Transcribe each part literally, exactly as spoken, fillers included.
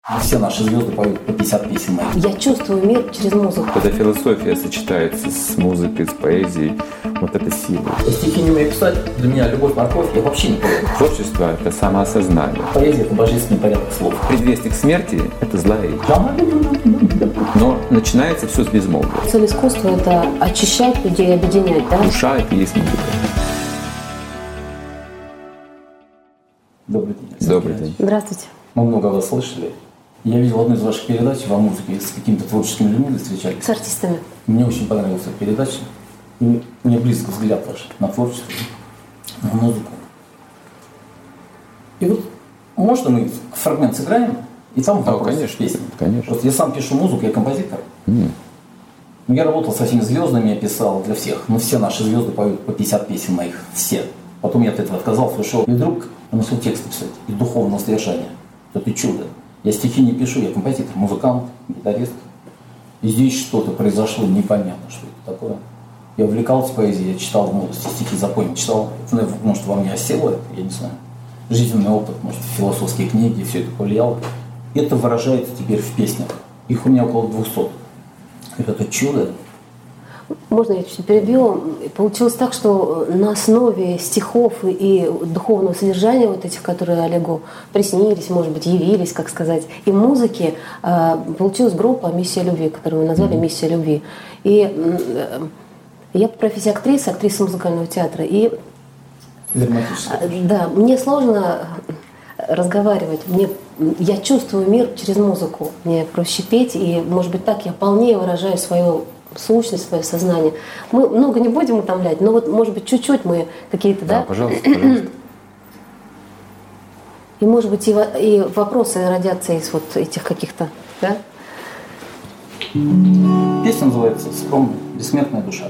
Все наши звезды поют по пятьдесят песен моих. Я чувствую мир через музыку. Когда философия сочетается с музыкой, с поэзией, вот это сила. Я стихи не умею писать, для меня любовь, морковь, я вообще не поэт. Творчество — это самоосознание. Поэзия — это божественный порядок слов. Предвестник смерти — это злая речь. Но начинается все с безмолвия. Цель искусства — это очищать людей, объединять, да? Душа — это и есть музыка. Добрый день. Добрый день. Здравствуйте. Мы много вас слышали. Я видел одну из ваших передач во музыке, с какими-то творческими людьми встречались. С артистами. Мне очень понравилась эта передача. И мне близко взгляд ваш на творчество, на музыку. И вот можно мы фрагмент сыграем, и там Да, вопрос, конечно, песня. конечно. Просто я сам пишу музыку, я композитор. Mm. Ну, я работал со всеми звездами, я писал для всех. Ну, все наши звезды поют по пятьдесят песен моих. Все. Потом я от этого отказался, ушел. И вдруг я начал тексты писать. И духовного содержания. Это чудо. Я стихи не пишу, я композитор, музыкант, гитарист. И здесь что-то произошло, непонятно, что это такое. Я увлекался поэзией, я читал в молодости стихи, запойно читал. Может, во мне осело это, я не знаю. Жизненный опыт, может, философские книги, все это повлияло. Это выражается теперь в песнях. Их у меня около двухсот. Это чудо. Можно я чуть перебью? Получилось так, что на основе стихов и духовного содержания вот этих, которые Олегу приснились, может быть, явились, как сказать, и музыки, получилась группа «Миссия любви», которую мы назвали «Миссия любви». И я по профессии актриса, актриса музыкального театра. И да, мне сложно разговаривать. Мне, я чувствую мир через музыку. Мне проще петь, и, может быть, так я полнее выражаю свою сущность, свое сознание. Мы много не будем утомлять, но вот, может быть, чуть-чуть мы какие-то, да? Да, пожалуйста, пожалуйста. И, может быть, и, и вопросы родятся из вот этих каких-то, да? Песня называется «Скромная, бессмертная душа».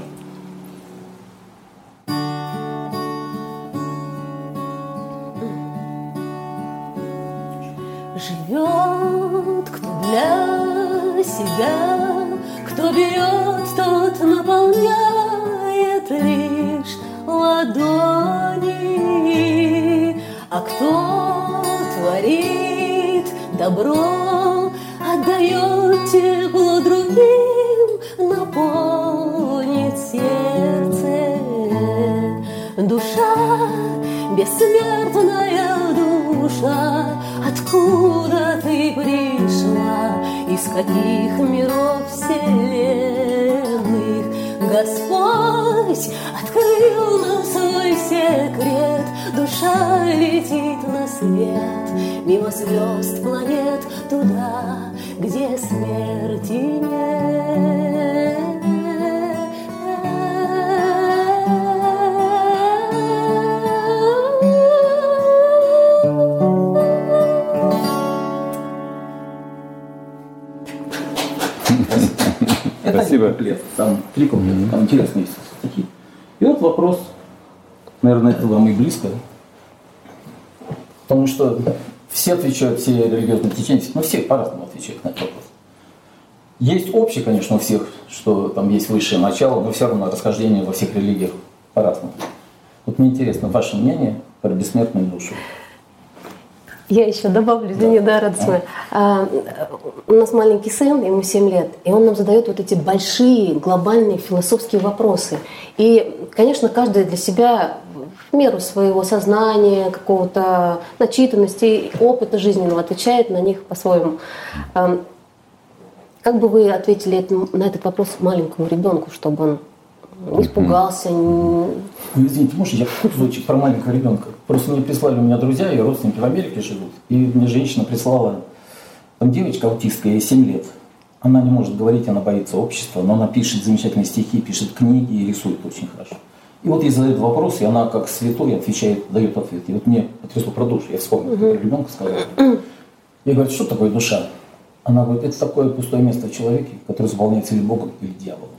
Живет кто для себя, кто берет, тот наполняет лишь ладони, а кто творит добро, отдает тепло другим, наполнит сердце. Душа, бессмертная душа, откуда ты пришла, из каких миров вселенных? Господь открыл нам свой секрет, душа летит на свет, мимо звезд, планет, туда, где смерти нет. Спасибо. Куплет, там три куплета, mm-hmm. там интересные есть стихи. И вот вопрос, наверное, это вам и близко, потому что все отвечают, все религиозные течения, но все по-разному отвечают на этот вопрос. Есть общее, конечно, у всех, что там есть высшее начало, но все равно расхождение во всех религиях по-разному. Вот мне интересно ваше мнение про бессмертную душу. Я еще добавлю, извини, да, радость моя. А, у нас маленький сын, ему семь лет, и он нам задает вот эти большие, глобальные философские вопросы. И, конечно, каждый для себя в меру своего сознания, какого-то начитанности, опыта жизненного отвечает на них по-своему. А, как бы вы ответили на этот вопрос маленькому ребенку, чтобы он не испугался? Не... Извините, может, я звучит про маленького ребенка. Просто мне прислали, у меня друзья и родственники в Америке живут. И мне женщина прислала, там девочка аутистка, ей семь лет. Она не может говорить, она боится общества, но она пишет замечательные стихи, пишет книги и рисует очень хорошо. И вот ей задают вопрос, и она как святой отвечает, дает ответ. И вот мне потрясло про душу. Я вспомнил, как про ребенка сказала. Я говорю, что такое душа? Она говорит, это такое пустое место в человеке, которое заполняется или Богом, или дьяволом.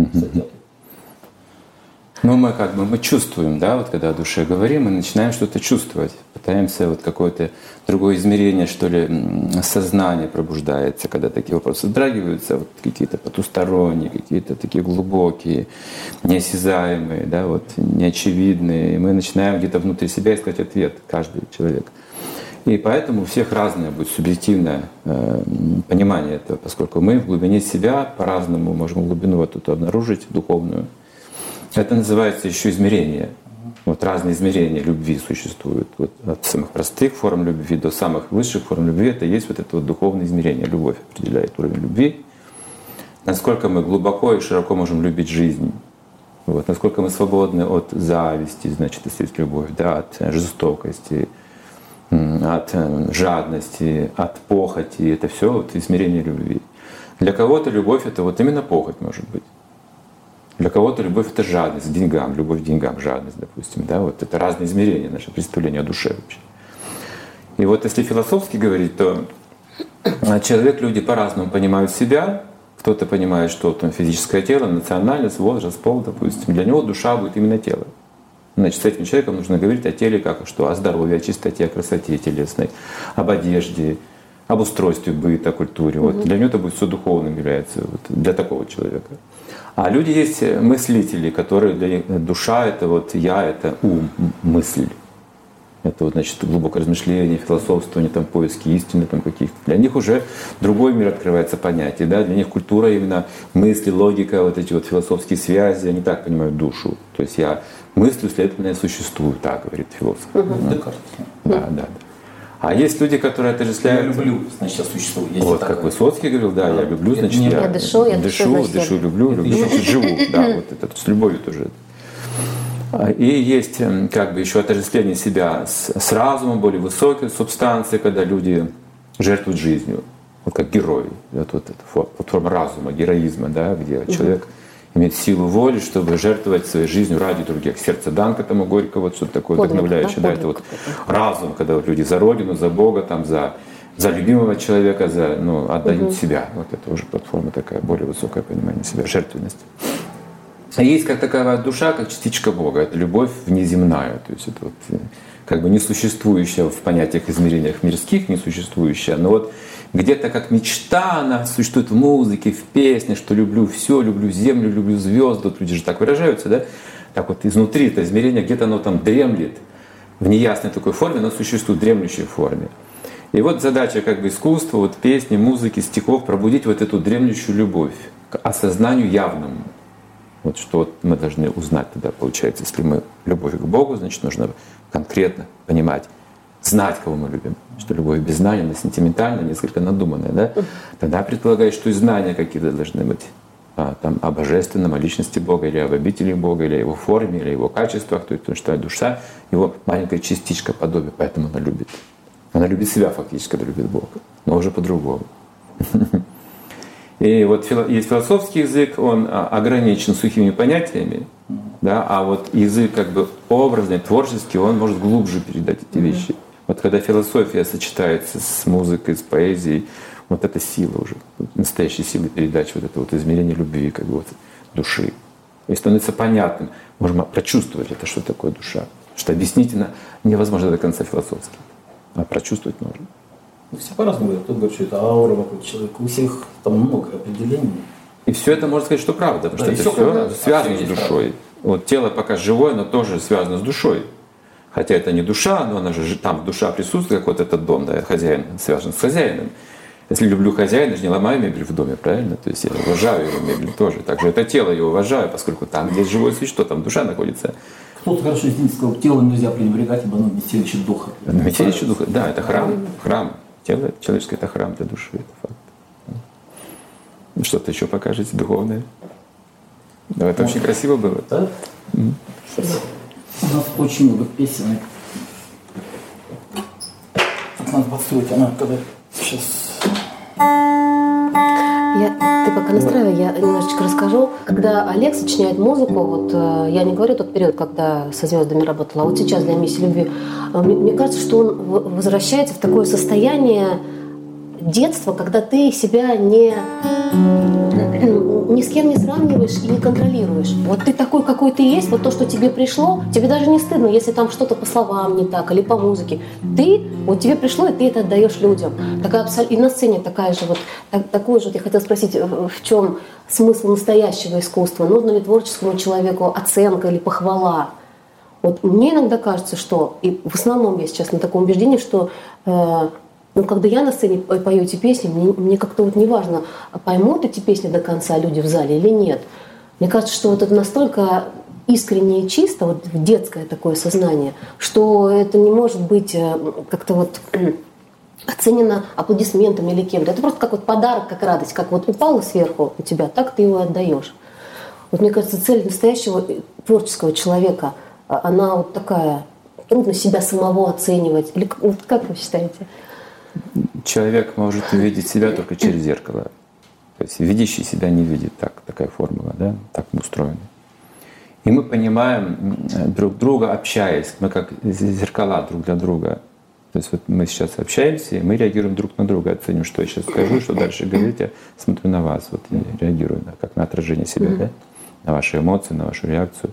Ну, мы как бы, мы чувствуем, да, вот когда о душе говорим, мы начинаем что-то чувствовать. Пытаемся вот какое-то другое измерение, что ли, сознание пробуждается, когда такие вопросы затрагиваются, вот какие-то потусторонние, какие-то такие глубокие, неосязаемые, да, вот, неочевидные. И мы начинаем где-то внутри себя искать ответ, каждый человек. И поэтому у всех разное будет субъективное э, понимание этого, поскольку мы в глубине себя по-разному можем глубину вот эту обнаружить, духовную. Это называется еще измерение. Вот разные измерения любви существуют. Вот от самых простых форм любви до самых высших форм любви это есть вот это вот духовное измерение. Любовь определяет уровень любви. Насколько мы глубоко и широко можем любить жизнь. Вот, насколько мы свободны от зависти, значит, это есть любовь, да, от жестокости, от жадности, от похоти. Это все вот измерение любви. Для кого-то любовь это вот именно похоть может быть. Для кого-то любовь это жадность к деньгам, любовь к деньгам, жадность, допустим. Да? Вот это разные измерения, наше представление о душе вообще. И вот если философски говорить, то человек, люди по-разному понимают себя. Кто-то понимает, что там физическое тело, национальность, возраст, пол, допустим. Для него душа будет именно тело. Значит, с этим человеком нужно говорить о теле как что? О здоровье, о чистоте, о красоте телесной, об одежде, об устройстве быта, культуре. Вот. Для него это будет все духовным является, вот, для такого человека. А люди есть мыслители, которые для них душа это вот я, это ум, мысль. Это вот, значит, глубокое размышление, философствование, там, поиски истины там, каких-то. Для них уже другой мир открывается понятие. Да? Для них культура именно мысли, логика, вот эти вот философские связи, они так понимают душу. То есть я мыслю, следовательно, я существую, так говорит философ. Угу. Декарт. Да, да, да. А есть люди, которые отождествляют... Я люблю, значит, я существую. Есть вот как Высоцкий говорил, да, да, я люблю, значит, я, я дышу, я дышу, дышу, дышу люблю, люблю, значит, живу. Да, вот это с любовью тоже. И есть как бы еще отождествление себя с, с разумом, более высокой субстанцией, когда люди жертвуют жизнью, вот как герои. Вот, вот эта форма разума, героизма, да, где угу. человек имеет силу воли, чтобы жертвовать своей жизнью ради других. Сердце Данка тому Горького, вот что-то такое подвиг, вдохновляющее. Да, да, это вот разум, когда вот люди за Родину, за Бога, там, за, за любимого человека, за, ну, отдают угу. себя. Вот это уже платформа такая, более высокое понимание себя, жертвенность. А есть как таковая душа, как частичка Бога. Это любовь внеземная. То есть это вот как бы несуществующая в понятиях, измерениях мирских, несуществующая. Но вот где-то как мечта она существует в музыке, в песне, что люблю все, люблю землю, люблю звезды. Вот люди же так выражаются, да? Так вот изнутри это измерение, где-то оно там дремлет в неясной такой форме, но существует в дремлющей форме. И вот задача как бы искусства, вот песни, музыки, стихов пробудить вот эту дремлющую любовь к осознанию явному. Вот что вот мы должны узнать тогда, получается, если мы любовь к Богу, значит, нужно конкретно понимать, знать, кого мы любим. Что любовь без знания, она сентиментальная, несколько надуманная, да? Тогда предполагает, что и знания какие-то должны быть а, там, о божественном, о личности Бога, или об обители Бога, или о его форме, или о его качествах, то есть, потому что душа, его маленькая частичка подобия, поэтому она любит. Она любит себя фактически, когда любит Бога, но уже по-другому. И вот есть философский язык, он ограничен сухими понятиями, да, а вот язык как бы образный, творческий, он может глубже передать эти вещи. Вот когда философия сочетается с музыкой, с поэзией, вот это сила уже, настоящая сила передачи, вот это вот измерение любви, как бы вот души. И становится понятным, можем прочувствовать это, что такое душа. Что объяснить невозможно до конца философски, а прочувствовать можно. Все по-разному говорят. Кто говорит, что это аура вокруг человека. У всех там много определений. И все это можно сказать, что правда, потому да, что это все, все связано с душой. Вот тело пока живое, но тоже связано с душой. Хотя это не душа, но она же там душа присутствует, как вот этот дом, да, хозяин связан с хозяином. Если люблю хозяина, же не ломаю мебель в доме, правильно? То есть я уважаю его мебель тоже. Также это тело я уважаю, поскольку там, где живое существо, там душа находится. Кто-то хорошо здесь сказал, телом нельзя пренебрегать, ибо оно вместилище духа. Вместилище духа, да, это храм, храм. Тело человеческое — это храм для души, это факт. Что-то еще покажете духовное? Да, это очень красиво было. Да? Mm. У нас очень много песен. Надо подстроить, она когда сейчас... Я, ты пока настраивай, я немножечко расскажу. Когда Олег сочиняет музыку, вот я не говорю тот период, когда со звездами работала, а вот сейчас для «Миссии любви», мне, мне кажется, что он возвращается в такое состояние детства, когда ты себя не, ни с кем не сравниваешь и не контролируешь. Вот ты такой, какой ты есть, вот то, что тебе пришло, тебе даже не стыдно, если там что-то по словам не так или по музыке. Ты, вот тебе пришло, и ты это отдаешь людям. Такая, и на сцене такая же вот, так, такой же, вот я хотела спросить, в чем смысл настоящего искусства? Нужно ли творческому человеку оценка или похвала? Вот мне иногда кажется, что, и в основном я сейчас на таком убеждении, что э, ну, когда я на сцене пою эти песни, мне, мне как-то вот неважно, поймут эти песни до конца люди в зале или нет. Мне кажется, что вот это настолько искренне и чисто, вот детское такое сознание, что это не может быть как-то вот оценено аплодисментами или кем-то. Это просто как вот подарок, как радость, как вот упало сверху у тебя, так ты его отдаешь. Вот мне кажется, цель настоящего творческого человека, она вот такая, трудно себя самого оценивать. Или вот как вы считаете? Человек может увидеть себя только через зеркало. То есть видящий себя не видит. Так, такая формула, да? Так мы устроены. И мы понимаем друг друга, общаясь. Мы как зеркала друг для друга. То есть вот мы сейчас общаемся, и мы реагируем друг на друга, оценим, что я сейчас скажу, что дальше говорить. Я смотрю на вас, вот и реагирую, да, как на отражение себя, да? На ваши эмоции, на вашу реакцию.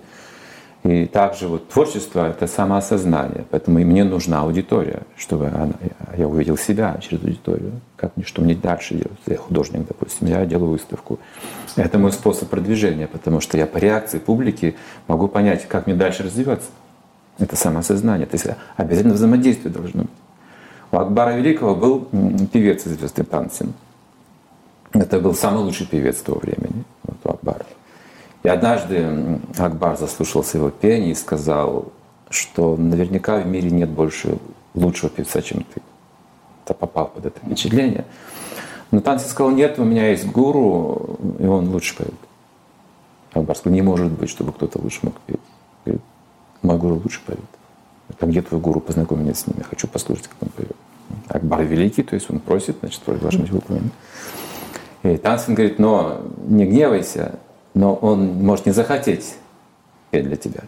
И также вот творчество — это самоосознание, поэтому и мне нужна аудитория, чтобы она, я увидел себя через аудиторию, как мне, что мне дальше делать. Я художник, допустим, я делаю выставку. Это мой способ продвижения, потому что я по реакции публики могу понять, как мне дальше развиваться. Это самоосознание, то есть обязательно взаимодействие должно быть. У Акбара Великого был певец известный Тансин. Это был самый лучший певец того времени, вот у Акбара. И однажды Акбар заслушался его пение и сказал, что наверняка в мире нет больше лучшего певца, чем ты. Это попал под это впечатление. Но Тансин сказал: нет, у меня есть гуру, и он лучше поет. Акбар сказал: не может быть, чтобы кто-то лучше мог петь. Говорит: мой гуру лучше поет. А где твой гуру? Познакомь меня с ним, я хочу послушать, как он поет. Акбар великий, то есть он просит, значит, твой должен быть выполнен. И Тансин говорит: но не гневайся, но он может не захотеть петь для тебя.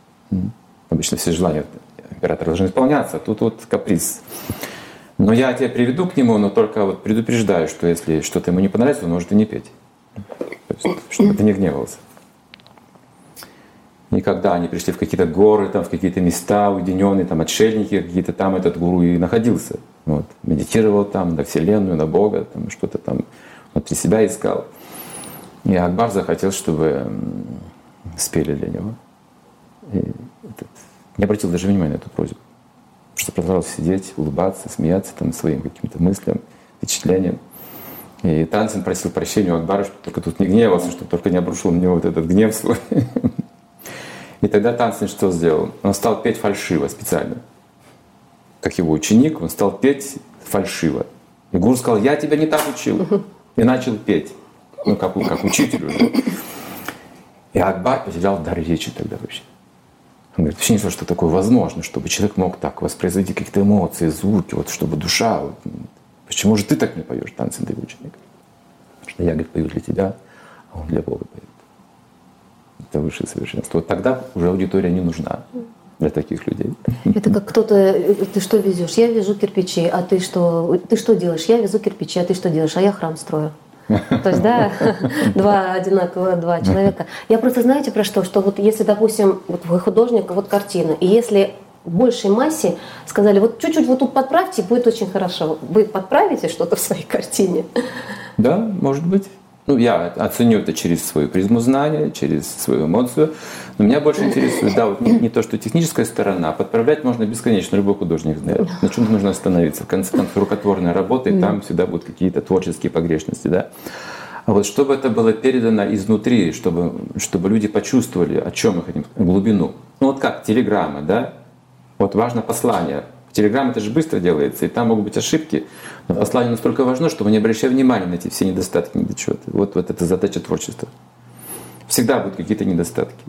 Обычно все желания императора должны исполняться, а тут вот каприз. Но я тебя приведу к нему, но только вот предупреждаю, что если что-то ему не понравится, он может и не петь. То есть, чтобы ты не гневался. И когда они пришли в какие-то горы, там, в какие-то места уединенные, там отшельники какие-то, там этот гуру и находился. Вот, медитировал там на Вселенную, на Бога, там, что-то там внутри себя искал. И Акбар захотел, чтобы спели для него. И этот, не обратил даже внимания на эту просьбу. Просто продолжал сидеть, улыбаться, смеяться там, своим каким-то мыслям, впечатлениям. И Тансин просил прощения у Акбара, чтобы только тут не гневался, чтобы только не обрушил на него вот этот гнев свой. И тогда Тансин что сделал? Он стал петь фальшиво специально. Как его ученик, он стал петь фальшиво. И гуру сказал: я тебя не так учил. И начал петь. Ну, как, как учитель уже. И Акбар потерял дар речи тогда вообще. Он говорит: вообще не знаю, что такое возможно, чтобы человек мог так воспроизводить какие-то эмоции, звуки, вот, чтобы душа... Вот, почему же ты так не поешь, Тансин, ты ученик? Потому что я, говорит, пою для тебя, а он для Бога поет. Это высшее совершенство. Вот тогда уже аудитория не нужна для таких людей. Это как кто-то, ты что везешь? Я везу кирпичи, а ты что? Ты что делаешь? Я везу кирпичи, а ты что делаешь? А я храм строю. То есть, да, два одинаковых, два человека. Я просто, знаете, про что? Что вот если, допустим, вот вы художник, вот картина, и если в большей массе сказали: вот чуть-чуть вот тут подправьте, будет очень хорошо. Вы подправите что-то в своей картине? Да, может быть. Ну, я оценю это через свою призму знания, через свою эмоцию. Но меня больше интересует, да, вот не, не то, что техническая сторона. Подправлять можно бесконечно, любой художник знает. На чем нужно остановиться? В конце концов, рукотворная работа, и там всегда будут какие-то творческие погрешности, да. А вот чтобы это было передано изнутри, чтобы, чтобы люди почувствовали, о чем мы хотим, глубину. Ну вот как телеграмма, да? Вот важно послание. Телеграмма — это же быстро делается, и там могут быть ошибки. Но послание настолько важно, что мы не обращаем внимания на эти все недостатки, недочеты. Вот, вот это задача творчества. Всегда будут какие-то недостатки.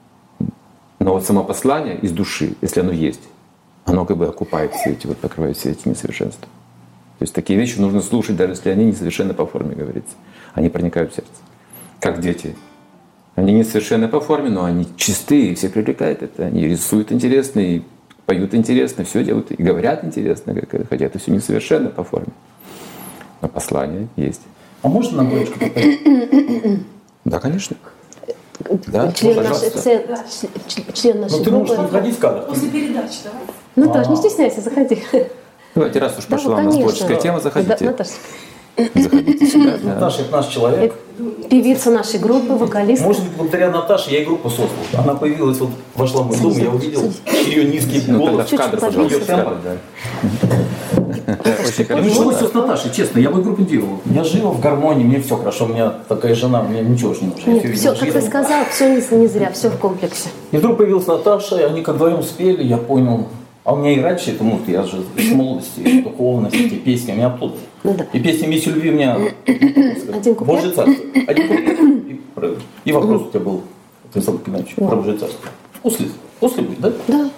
Но вот само послание из души, если оно есть, оно как бы окупает все эти, вот покрывает все эти несовершенства. То есть такие вещи нужно слушать, даже если они несовершенны по форме, говорится. Они проникают в сердце. Как дети. Они несовершенны по форме, но они чистые, все привлекают это. Они рисуют интересно, и поют интересно, все делают, и говорят интересно, хотя это все несовершенно по форме. Но послание есть. А можно на бочку попасть? Да, конечно. Да, член, ну, нашей, член, член нашей Ну ты можешь не группы. входить в кадр. После передачи, давай. Наташ, не стесняйся, заходи. Давайте, раз уж Да, пошла у нас конечно. творческая тема, заходите. Да, Наташа. заходите сюда. Да. Наташа — это наш человек. Певица нашей группы, вокалистка. Может быть, благодаря Наташе я и группу создал. Она появилась, вот вошла в мой дом, я увидел ее низкий Ну, голос. тогда в кадр, пожалуйста, Ее в кадр, тембр. да. Очень Ну, хорошо. началось все с Наташей, честно, я бы группу не делал. Я жил в гармонии, мне все хорошо, у меня такая жена, мне ничего же не нужно. Нет, Я все, видел как ты жизнь. сказал, все не, не зря, все в комплексе. И вдруг появилась Наташа, и они как вдвоем спели, я понял. А у меня и раньше это, ну, я же с молодости, духовности, эти песни, у меня оттуда. Ну да. И песня «Миссия любви» у меня... Один куплет? Божье царство. Один куплет. И, про- и вопрос у тебя был, Александр Геннадьевич, про Божье царство. После, после будет, да? Да.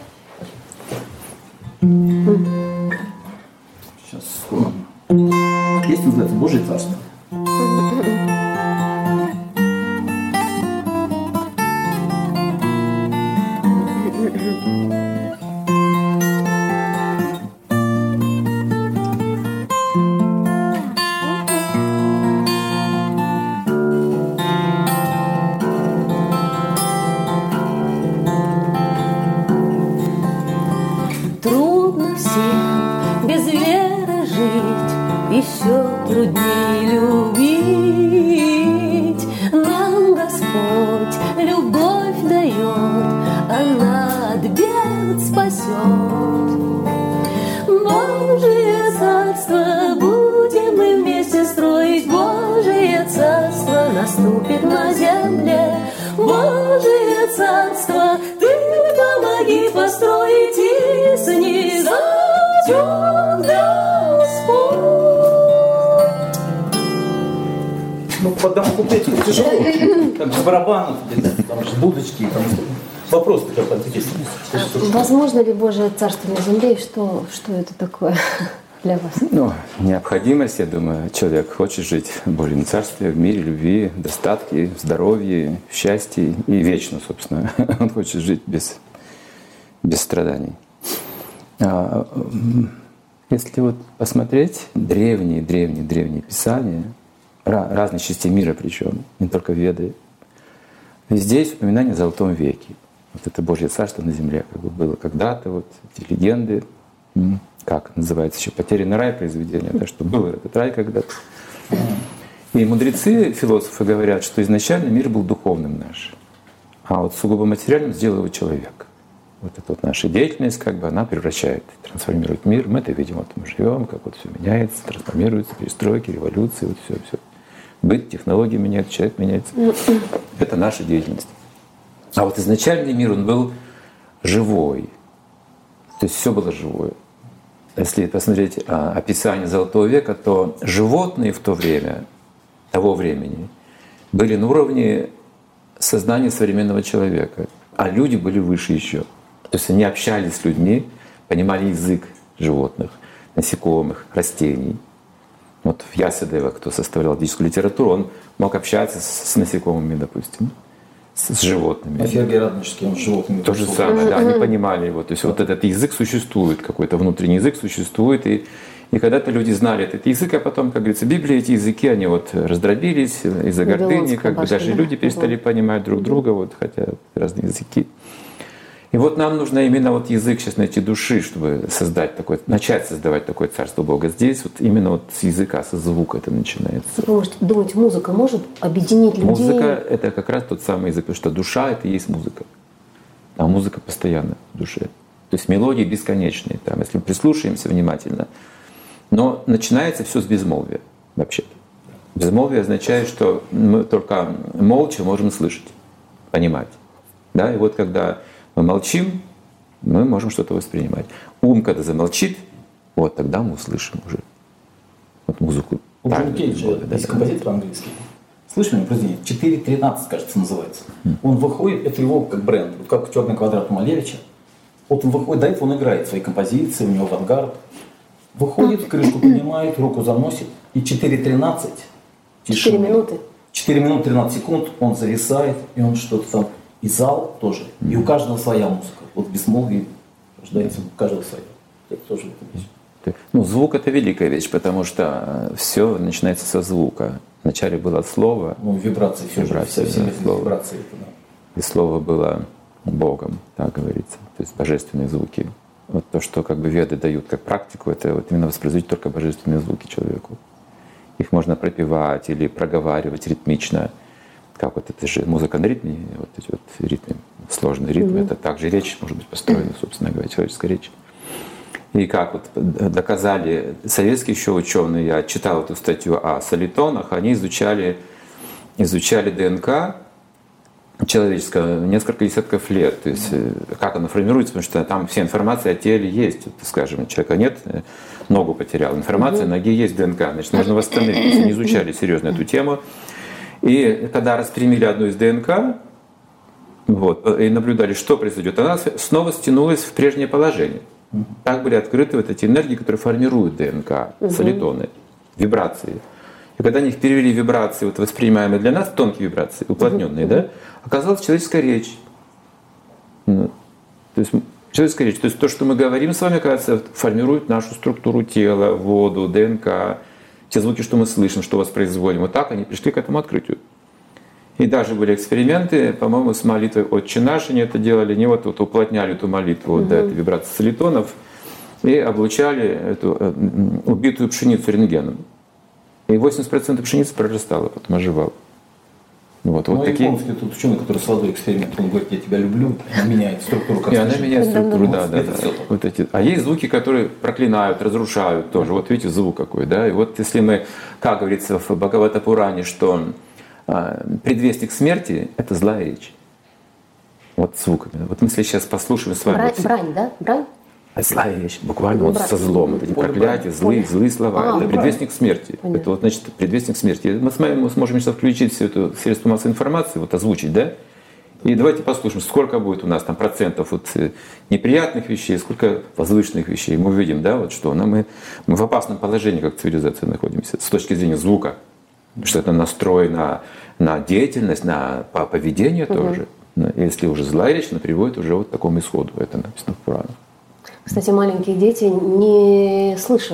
Сейчас скоро. Песня называется «Божье царство». Трудно всем без веры жить, еще труднее любить. Нам Господь любовь дает, она от бед спасет. Божие царство будем мы вместе строить, Божие царство наступит на земле. Божие царство ты помоги построить, и снизойдет Господь. Ну, по одному куплету тяжело. Там же барабаны, там же дудочки, там вопрос такой интересный. Возможно ли Божие царство на земле, и что, что это такое для вас? Ну, необходимость, я думаю, человек хочет жить в Божьем Царстве, в мире, любви, достатке, здоровье, счастье и вечно, собственно. Он хочет жить без, без страданий. А, если вот посмотреть древние, древние, древние писания, разных частей мира причем, не только Веды, везде есть упоминание о Золотом веке. Вот это Божье Царство на земле как бы было когда-то, вот эти легенды, как называется еще «Потерянный рай» произведение, да, что был этот рай когда-то. И мудрецы, философы говорят, что изначально мир был духовным наш, а вот сугубо материальным сделал его человек. Вот эта вот наша деятельность, как бы она превращает, трансформирует мир. Мы это видим, вот мы живем, как вот все меняется, трансформируется, перестройки, революции, вот все, все. Быт, технологии меняются, человек меняется. Это наша деятельность. А вот изначальный мир, он был живой. То есть все было живое. Если посмотреть а, описание Золотого века, то животные в то время, того времени, были на уровне сознания современного человека, а люди были выше еще. То есть они общались с людьми, понимали язык животных, насекомых, растений. Вот в Ясадева, кто составлял ведическую литературу, он мог общаться с, с насекомыми, допустим, с, с животными. А Сергей Радонежский, он с животными. То же самое, да, они понимали его. То есть вот этот язык существует, какой-то внутренний язык существует. И, и когда-то люди знали этот язык, а потом, как говорится, в Библии эти языки, они вот раздробились из-за гордыни, как бы даже люди перестали понимать друг друга, вот, хотя разные языки. И вот нам нужно именно вот язык сейчас найти души, чтобы создать такое, начать создавать такое царство Бога. Здесь вот именно вот с языка, со звука это начинается. Вы можете думать, музыка может объединить людей? Музыка — это как раз тот самый язык, потому что душа — это и есть музыка. А музыка постоянно в душе. То есть мелодии бесконечные, там, если мы прислушаемся внимательно. Но начинается все с безмолвия вообще-то. Безмолвие означает, что мы только молча можем слышать, понимать. Да? И вот когда мы молчим, мы можем что-то воспринимать. Ум, когда замолчит, вот тогда мы услышим уже вот музыку. У Джона Кейджа есть композитор английский. Слышали мне произведение? четыре тринадцать, кажется, называется. Mm. Он выходит, это его как бренд, как «Черный квадрат» у Малевича. Вот он выходит, до этого он играет свои композиции, у него авангард. Выходит, крышку поднимает, руку заносит, и четыре тринадцать. четыре минуты. четыре минуты тринадцать секунд, он зависает, и он что-то там. И зал тоже. Mm. И у каждого своя музыка. Вот безмолвие рождается у каждого своя. Это тоже вещь. Ну, звук — это великая вещь, потому что все начинается со звука. Вначале было слово. Ну, вибрации, все вибрации, же, все, да, все слово. вибрации. Это, да. И слово было Богом, так говорится. То есть божественные звуки. Вот то, что как бы веды дают как практику, это вот именно воспроизводить только божественные звуки человеку. Их можно пропевать или проговаривать ритмично. Как вот это же музыка на ритме, вот эти вот ритмы, сложные ритмы, mm-hmm. это также речь может быть построена, собственно говоря, человеческая речь. И как вот доказали советские еще ученые, я читал эту статью о солитонах, они изучали, изучали ДНК человеческое несколько десятков лет, то есть как оно формируется, потому что там вся информация о теле есть, вот, скажем, у человека нет, ногу потерял, информация о ноге есть, ДНК, значит, нужно восстановить, то есть они изучали серьезно эту тему. И когда распрямили одну из ДНК, вот, и наблюдали, что произойдет, она снова стянулась в прежнее положение. Так были открыты вот эти энергии, которые формируют ДНК, солитоны, вибрации. И когда они их перевели в вибрации, вот воспринимаемые для нас, тонкие вибрации, уплотненные, да, оказалась человеческая речь. Ну, то есть человеческая речь, то есть то, что мы говорим с вами, оказывается, формирует нашу структуру тела, воду, ДНК. Те звуки, что мы слышим, что воспроизводим, вот так они пришли к этому открытию. И даже были эксперименты, по-моему, с молитвой «Отче наш» они это делали, не вот, вот уплотняли эту молитву mm-hmm. до этой вибрации солитонов и облучали эту э, убитую пшеницу рентгеном. И восемьдесят процентов пшеницы прорастало, потом оживало. Вот, ну, вот такие... японский тут ученый, который с водой эксперимент, он говорит, я тебя люблю, она меняет структуру, как И она меняет структуру, да, да, да. да. Вот эти. А есть звуки, которые проклинают, разрушают тоже. Вот видите, звук какой, да. И вот если мы, как говорится в Бхагавата Пуране, что а, предвестник смерти – это злая речь. Вот звуками. Вот мы если сейчас послушаем с вами… Брань, вот, брань, да? Брань? злая речь, буквально вот со злом, вот эти проклятия, злые, злые слова. А, это предвестник смерти. Понятно. Это вот, значит, предвестник смерти. Мы, с вами, мы сможем сейчас включить всю эту средство массовой информации, вот озвучить, да? И давайте послушаем, сколько будет у нас там процентов вот неприятных вещей, сколько возвышенных вещей. Мы увидим, да, вот что. Но мы, мы в опасном положении, как цивилизация, находимся с точки зрения звука. Потому что это настрой на, на деятельность, на поведение угу. тоже. Если уже злая речь, она приводит уже вот к такому исходу. Это написано в Пуранах. Кстати, маленькие дети не слышат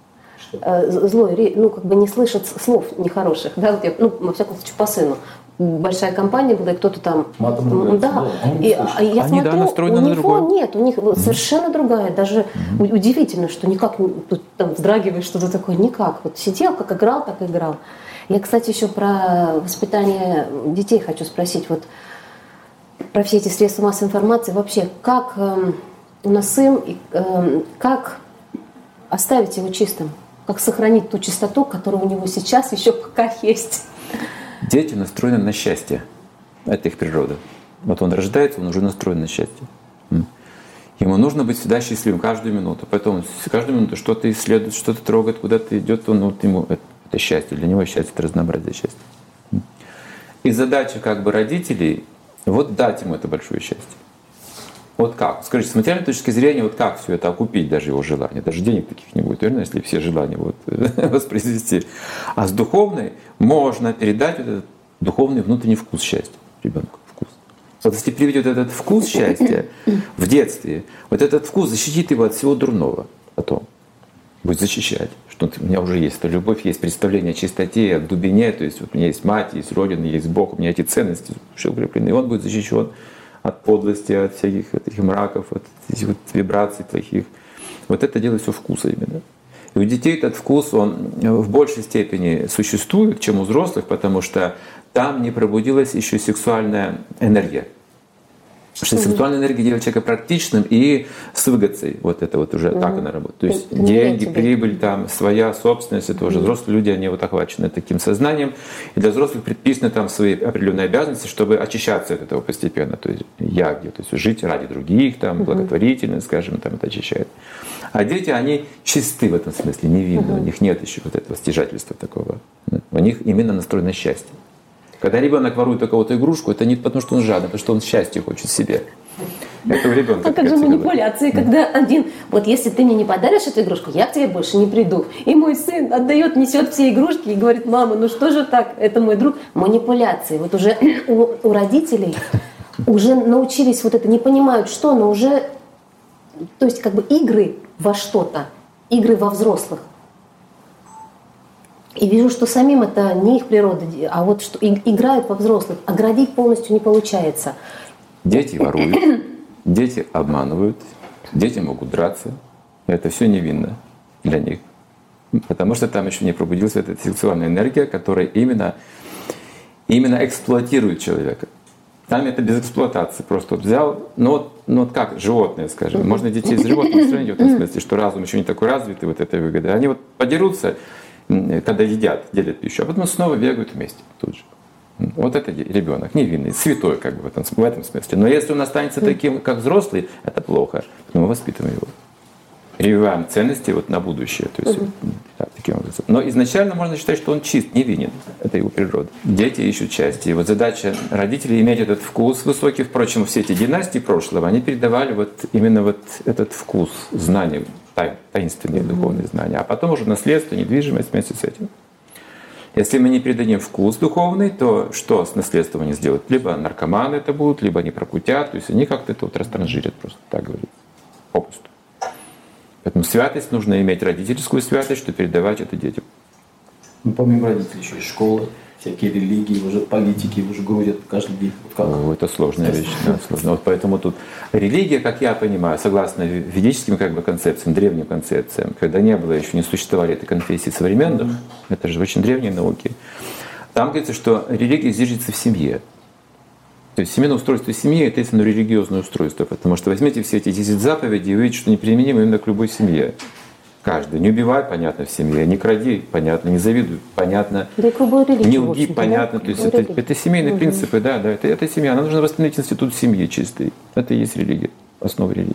что? злой, ну как бы не слышат слов нехороших, да, вот я, ну во всяком случае по сыну. Большая компания была, и кто-то там, Матом, да, да, и, а я Они, смотрю, да, настроены у на него другое. нет, у них mm-hmm. совершенно другая, даже mm-hmm. удивительно, что никак тут там вздрагиваешь, что-то такое, никак, вот сидел, как играл, так играл. Я, кстати, еще про воспитание детей хочу спросить, вот про все эти средства массовой информации, вообще, как э, у нас сын, э, как оставить его чистым, как сохранить ту чистоту, которая у него сейчас еще пока есть? Дети настроены на счастье. Это их природа. Вот он рождается, он уже настроен на счастье. Ему нужно быть всегда счастливым каждую минуту. Поэтому каждую минуту что-то исследует, что-то трогает, куда-то идет, он, вот ему это, это счастье. Для него счастье — это разнообразие счастья. И задача как бы родителей — вот дать ему это большое счастье. Вот как? Скажите, с материальной точки зрения, вот как все это окупить, даже его желания? Даже денег таких не будет, верно, если все желания вот воспроизвести. А с духовной можно передать вот этот духовный внутренний вкус счастья ребенку. Вкус. Вот если приведет этот вкус счастья в детстве, вот этот вкус защитит его от всего дурного потом. Будет защищать. Что у меня уже есть эта любовь, есть представление о чистоте, о глубине, то есть вот у меня есть мать, есть Родина, есть Бог, у меня эти ценности все укреплены, и он будет защищен от подлости, от всяких этих мраков, от этих вот вибраций плохих. Вот это делает все вкуса именно. И у детей этот вкус, он в большей степени существует, чем у взрослых, потому что там не пробудилась еще сексуальная энергия. Что mm-hmm. сексуальная энергия делает человека практичным и с выгодцей. Вот это вот уже mm-hmm. так она работает. То есть mm-hmm. деньги, прибыль, там, своя собственность, это mm-hmm. уже взрослые люди, они вот охвачены таким сознанием. И для взрослых предписаны там свои определенные обязанности, чтобы очищаться от этого постепенно. То есть я где, то есть жить ради других, там, mm-hmm. благотворительность, скажем, там, это очищает. А дети, они чисты в этом смысле, невинны. Mm-hmm. У них нет еще вот этого стяжательства такого. У них именно настроено счастье. Когда ребенок ворует у кого-то игрушку, это не потому, что он жадный, а потому что он счастья хочет себе. Это у ребенка. А как же манипуляции, когда один, вот если ты мне не подаришь эту игрушку, я к тебе больше не приду. И мой сын отдает, несет все игрушки и говорит: мама, ну что же так, это мой друг. Манипуляции. Вот уже у, у родителей уже научились вот это, не понимают что, но уже, то есть как бы игры во что-то, игры во взрослых. И вижу, что самим это не их природа, а вот что играют во взрослых. Оградить полностью не получается. Дети воруют, дети обманывают, дети могут драться. Это все невинно для них. Потому что там еще не пробудилась эта сексуальная энергия, которая именно, именно эксплуатирует человека. Там это без эксплуатации. Просто вот взял, ну вот, ну вот как животные, скажем. Можно детей из животных сравнить в этом смысле, что разум еще не такой развитый, вот этой выгоды. Они вот подерутся, когда едят, делят пищу, а потом снова бегают вместе тут же. Вот это ребенок, невинный, святой как бы в этом, в этом смысле. Но если он останется таким, как взрослый, это плохо. Но мы воспитываем его. Прививаем ценности вот на будущее. То есть, да, таким образом. Но изначально можно считать, что он чист, невинен. Это его природа. Дети ищут счастье. И вот задача родителей иметь этот вкус высокий. Впрочем, все эти династии прошлого, они передавали вот именно вот этот вкус знаний, таинственные духовные знания. А потом уже наследство, недвижимость вместе с этим. Если мы не передадим вкус духовный, то что с наследством они сделают? Либо наркоманы это будут, либо они прокутят. То есть они как-то это вот растранжирят, просто так говорится, попросту. Поэтому святость нужно иметь, родительскую святость, чтобы передавать это детям. Ну, помимо родителей еще и школы, всякие религии, уже политики уже грузят каждый день. Вот как? О, это сложная вещь. Да, сложно. Вот поэтому тут религия, как я понимаю, согласно ведическим как бы концепциям, древним концепциям, когда не было, еще не существовали этой конфессии современных, mm-hmm. это же очень древние науки, там говорится, что религия зиждется в семье. То есть семейное устройство семьи — это истинно религиозное устройство, потому что возьмите все эти десять заповедей и увидите, что неприменимо именно к любой семье. Каждый. Не убивай, понятно, в семье, не кради, понятно, не завидуй, понятно, да, религии, не лги, понятно. То есть это, это семейные угу. принципы, да, да, это, это семья. Нам нужно восстановить институт семьи чистый. Это и есть религия, основа религии.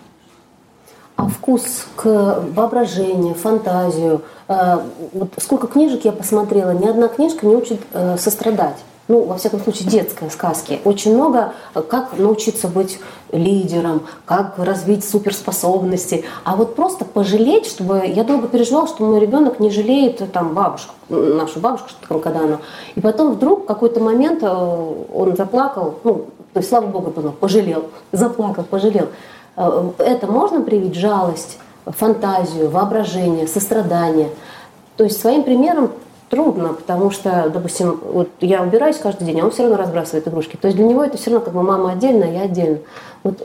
А вкус к воображению, фантазию. Вот сколько книжек я посмотрела, ни одна книжка не учит сострадать. Ну, во всяком случае, детской сказки. Очень много, как научиться быть лидером, как развить суперспособности. А вот просто пожалеть, чтобы... Я долго переживала, что мой ребенок не жалеет там, бабушку, нашу бабушку, что там, когда она... И потом вдруг в какой-то момент он заплакал, ну, то есть, слава Богу, он пожалел, заплакал, пожалел. Это можно привить жалость, фантазию, воображение, сострадание. То есть своим примером трудно, потому что, допустим, вот я убираюсь каждый день, а он все равно разбрасывает игрушки. То есть для него это все равно как бы мама отдельно, а я отдельно. Вот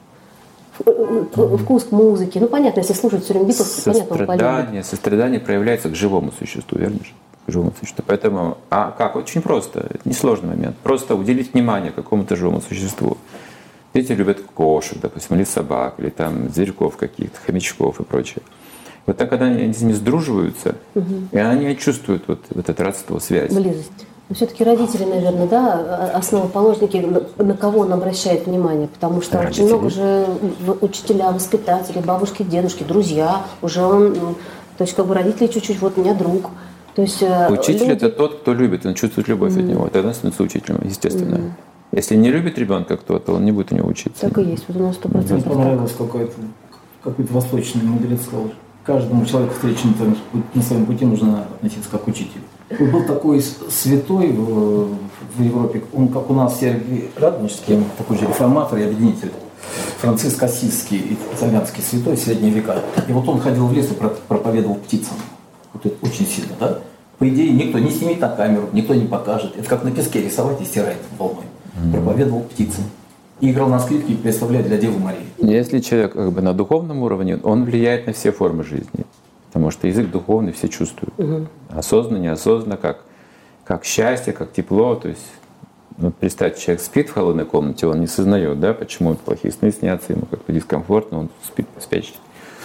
вкус к музыке. Ну, понятно, если слушать все время Битлз, понятно, он полюбит. Сострадание проявляется к живому существу, верно же? К живому существу. Поэтому, а как? Очень просто, это несложный момент. Просто уделить внимание какому-то живому существу. Дети любят кошек, допустим, или собак, или там зверьков каких-то, хомячков и прочее. Вот так, когда они с ними сдруживаются, угу. и они чувствуют вот, вот это родство, связь. Близость. Но все-таки родители, наверное, да, основоположники, на, на кого он обращает внимание, потому что родители. Очень много же учителя, воспитатели, бабушки, дедушки, друзья, уже он, то есть как бы родители чуть-чуть, вот у меня друг. То есть, учитель люди... — это тот, кто любит, он чувствует любовь mm-hmm. от него, тогда он становится учителем, естественно. Mm-hmm. Если не любит ребенка кто-то, он не будет у него учиться. Так и есть, вот у нас сто процентов. Мне понравилось какой-то, какой-то восточный мудрец сказал, каждому человеку, встречному на своем пути, нужно относиться как к учителю. Был такой святой в, в Европе, он как у нас Сергий Радонежский, такой же реформатор и объединитель, Франциск Ассизский, итальянский святой, средние века. И вот он ходил в лес и проповедовал птицам. Вот это очень сильно, да? По идее, никто не снимет на камеру, никто не покажет. Это как на песке рисовать и стирать волной. Mm-hmm. Проповедовал птицам. И играл на скрипке, представляя для Девы Марии. Если человек как бы на духовном уровне, он влияет на все формы жизни. Потому что язык духовный все чувствуют. Угу. Осознанно, неосознанно, как, как счастье, как тепло. То есть, ну, представьте, человек спит в холодной комнате, он не сознает, да, почему плохие сны снятся, ему как-то дискомфортно, он спит спящий.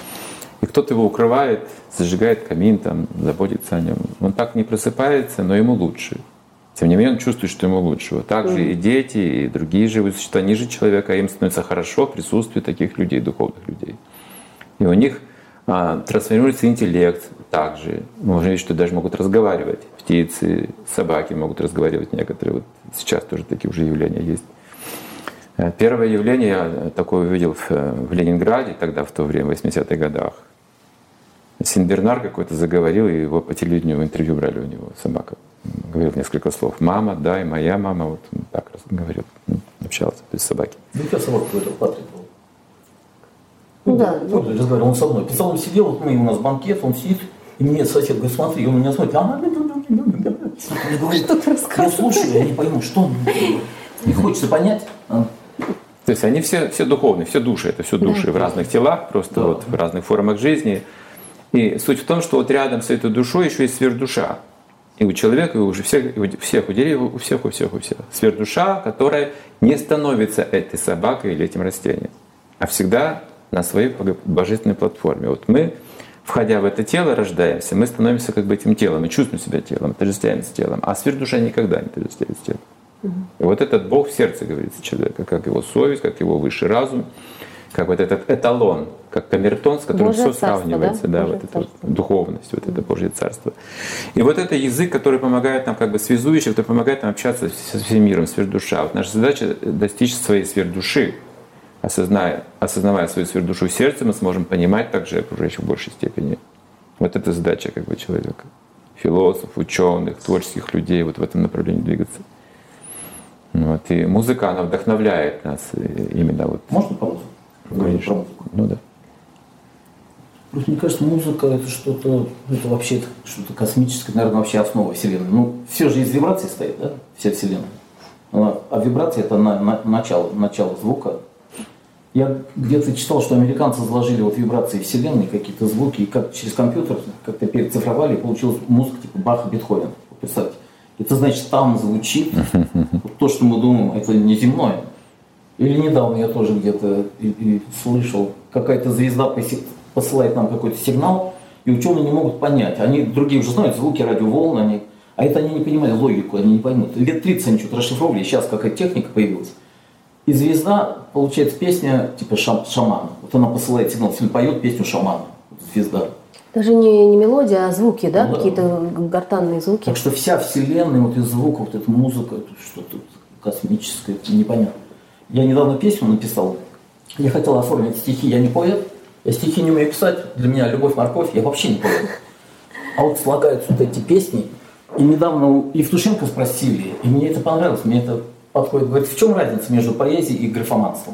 И кто-то его укрывает, зажигает камин, там, заботится о нем. Он так не просыпается, но ему лучше. Тем не менее, он чувствует, что ему лучше. Вот так же и дети, и другие живые существа ниже человека, им становится хорошо в присутствии таких людей, духовных людей. И у них а, трансформируется интеллект также. Можно видеть, что даже могут разговаривать. Птицы, собаки могут разговаривать некоторые. Вот сейчас тоже такие уже явления есть. Первое явление я такое увидел в, в Ленинграде, тогда в то время, в восьмидесятых годах. Синбернар какой-то заговорил, и его по телевидению в интервью брали у него, собака. Говорил несколько слов. Мама, да, и моя мама. Вот он так раз говорил, общался, то есть собаки. Ну, я собака какой-то Патрик был. Ну, да. Ну, я разговаривал, он со мной. Писал, он сидел, вот мы, у нас банкет, он сидит, и мне сосед говорит, смотри, и он меня смотрит, а она мне говорит, я слушаю, я не пойму, что он говорит. Не хочется понять. То есть они все, все духовные, все души, это все души да. в разных телах, просто да. вот в разных формах жизни. И суть в том, что вот рядом с этой душой еще есть сверхдуша. И у человека, и у всех, у всех, у деревьев, у всех, у всех, у всех. Сверхдуша, которая не становится этой собакой или этим растением, а всегда на своей божественной платформе. Вот мы, входя в это тело, рождаемся, мы становимся как бы этим телом, мы чувствуем себя телом, отождествляемся с телом, а сверхдуша никогда не отождествляется с телом. Угу. И вот этот Бог в сердце, говорится, человека, как его совесть, как его высший разум, как вот этот эталон, как камертон, с которым Божье все царство, сравнивается, да, да вот эта вот духовность, вот это Божье царство. И вот это язык, который помогает нам, как бы связующий, который помогает нам общаться со всем миром, сверхдуша. Вот наша задача достичь своей сверхдуши. Осозная, осознавая свою сверхдушу в сердце, мы сможем понимать также окружающих в большей степени. Вот это задача как бы человека. Философов, ученых, творческих людей вот в этом направлении двигаться. Вот. И музыка, она вдохновляет нас именно вот. Можно по-русски? Конечно. Про музыку. Ну да. Просто мне кажется, музыка это что-то, это вообще что-то космическое, наверное, вообще основа Вселенной. Ну, все же из вибраций стоит, да, вся Вселенная. А вибрация это на, на, начало, начало звука. Я где-то читал, что американцы заложили вот вибрации Вселенной, какие-то звуки, и как через компьютер как-то перецифровали, и получилась музыка типа Баха, Бетховен. Представьте. Это значит, там звучит вот то, что мы думаем, это неземное. Или недавно я тоже где-то и, и слышал, какая-то звезда посылает нам какой-то сигнал, и ученые не могут понять. Они другие уже знают звуки, радиоволны, они, а это они не понимали, логику они не поймут. Лет тридцать они что-то расшифровали, сейчас какая-то техника появилась. И звезда, получается, песня типа шам, шамана. Вот она посылает сигнал, фильм поет песню шамана, звезда. Даже не, не мелодия, а звуки, да? Ну, Какие-то да. гортанные звуки. Так что вся Вселенная, вот из звука, вот эта музыка, это что-то космическое, это непонятно. Я недавно песню написал. Я хотел оформить стихи, я не поэт. Я стихи не умею писать. Для меня любовь, морковь, я вообще не поэт. А вот слагаются вот эти песни. И недавно у Евтушенко спросили, и мне это понравилось, мне это подходит. Говорит, в чем разница между поэзией и графоманством?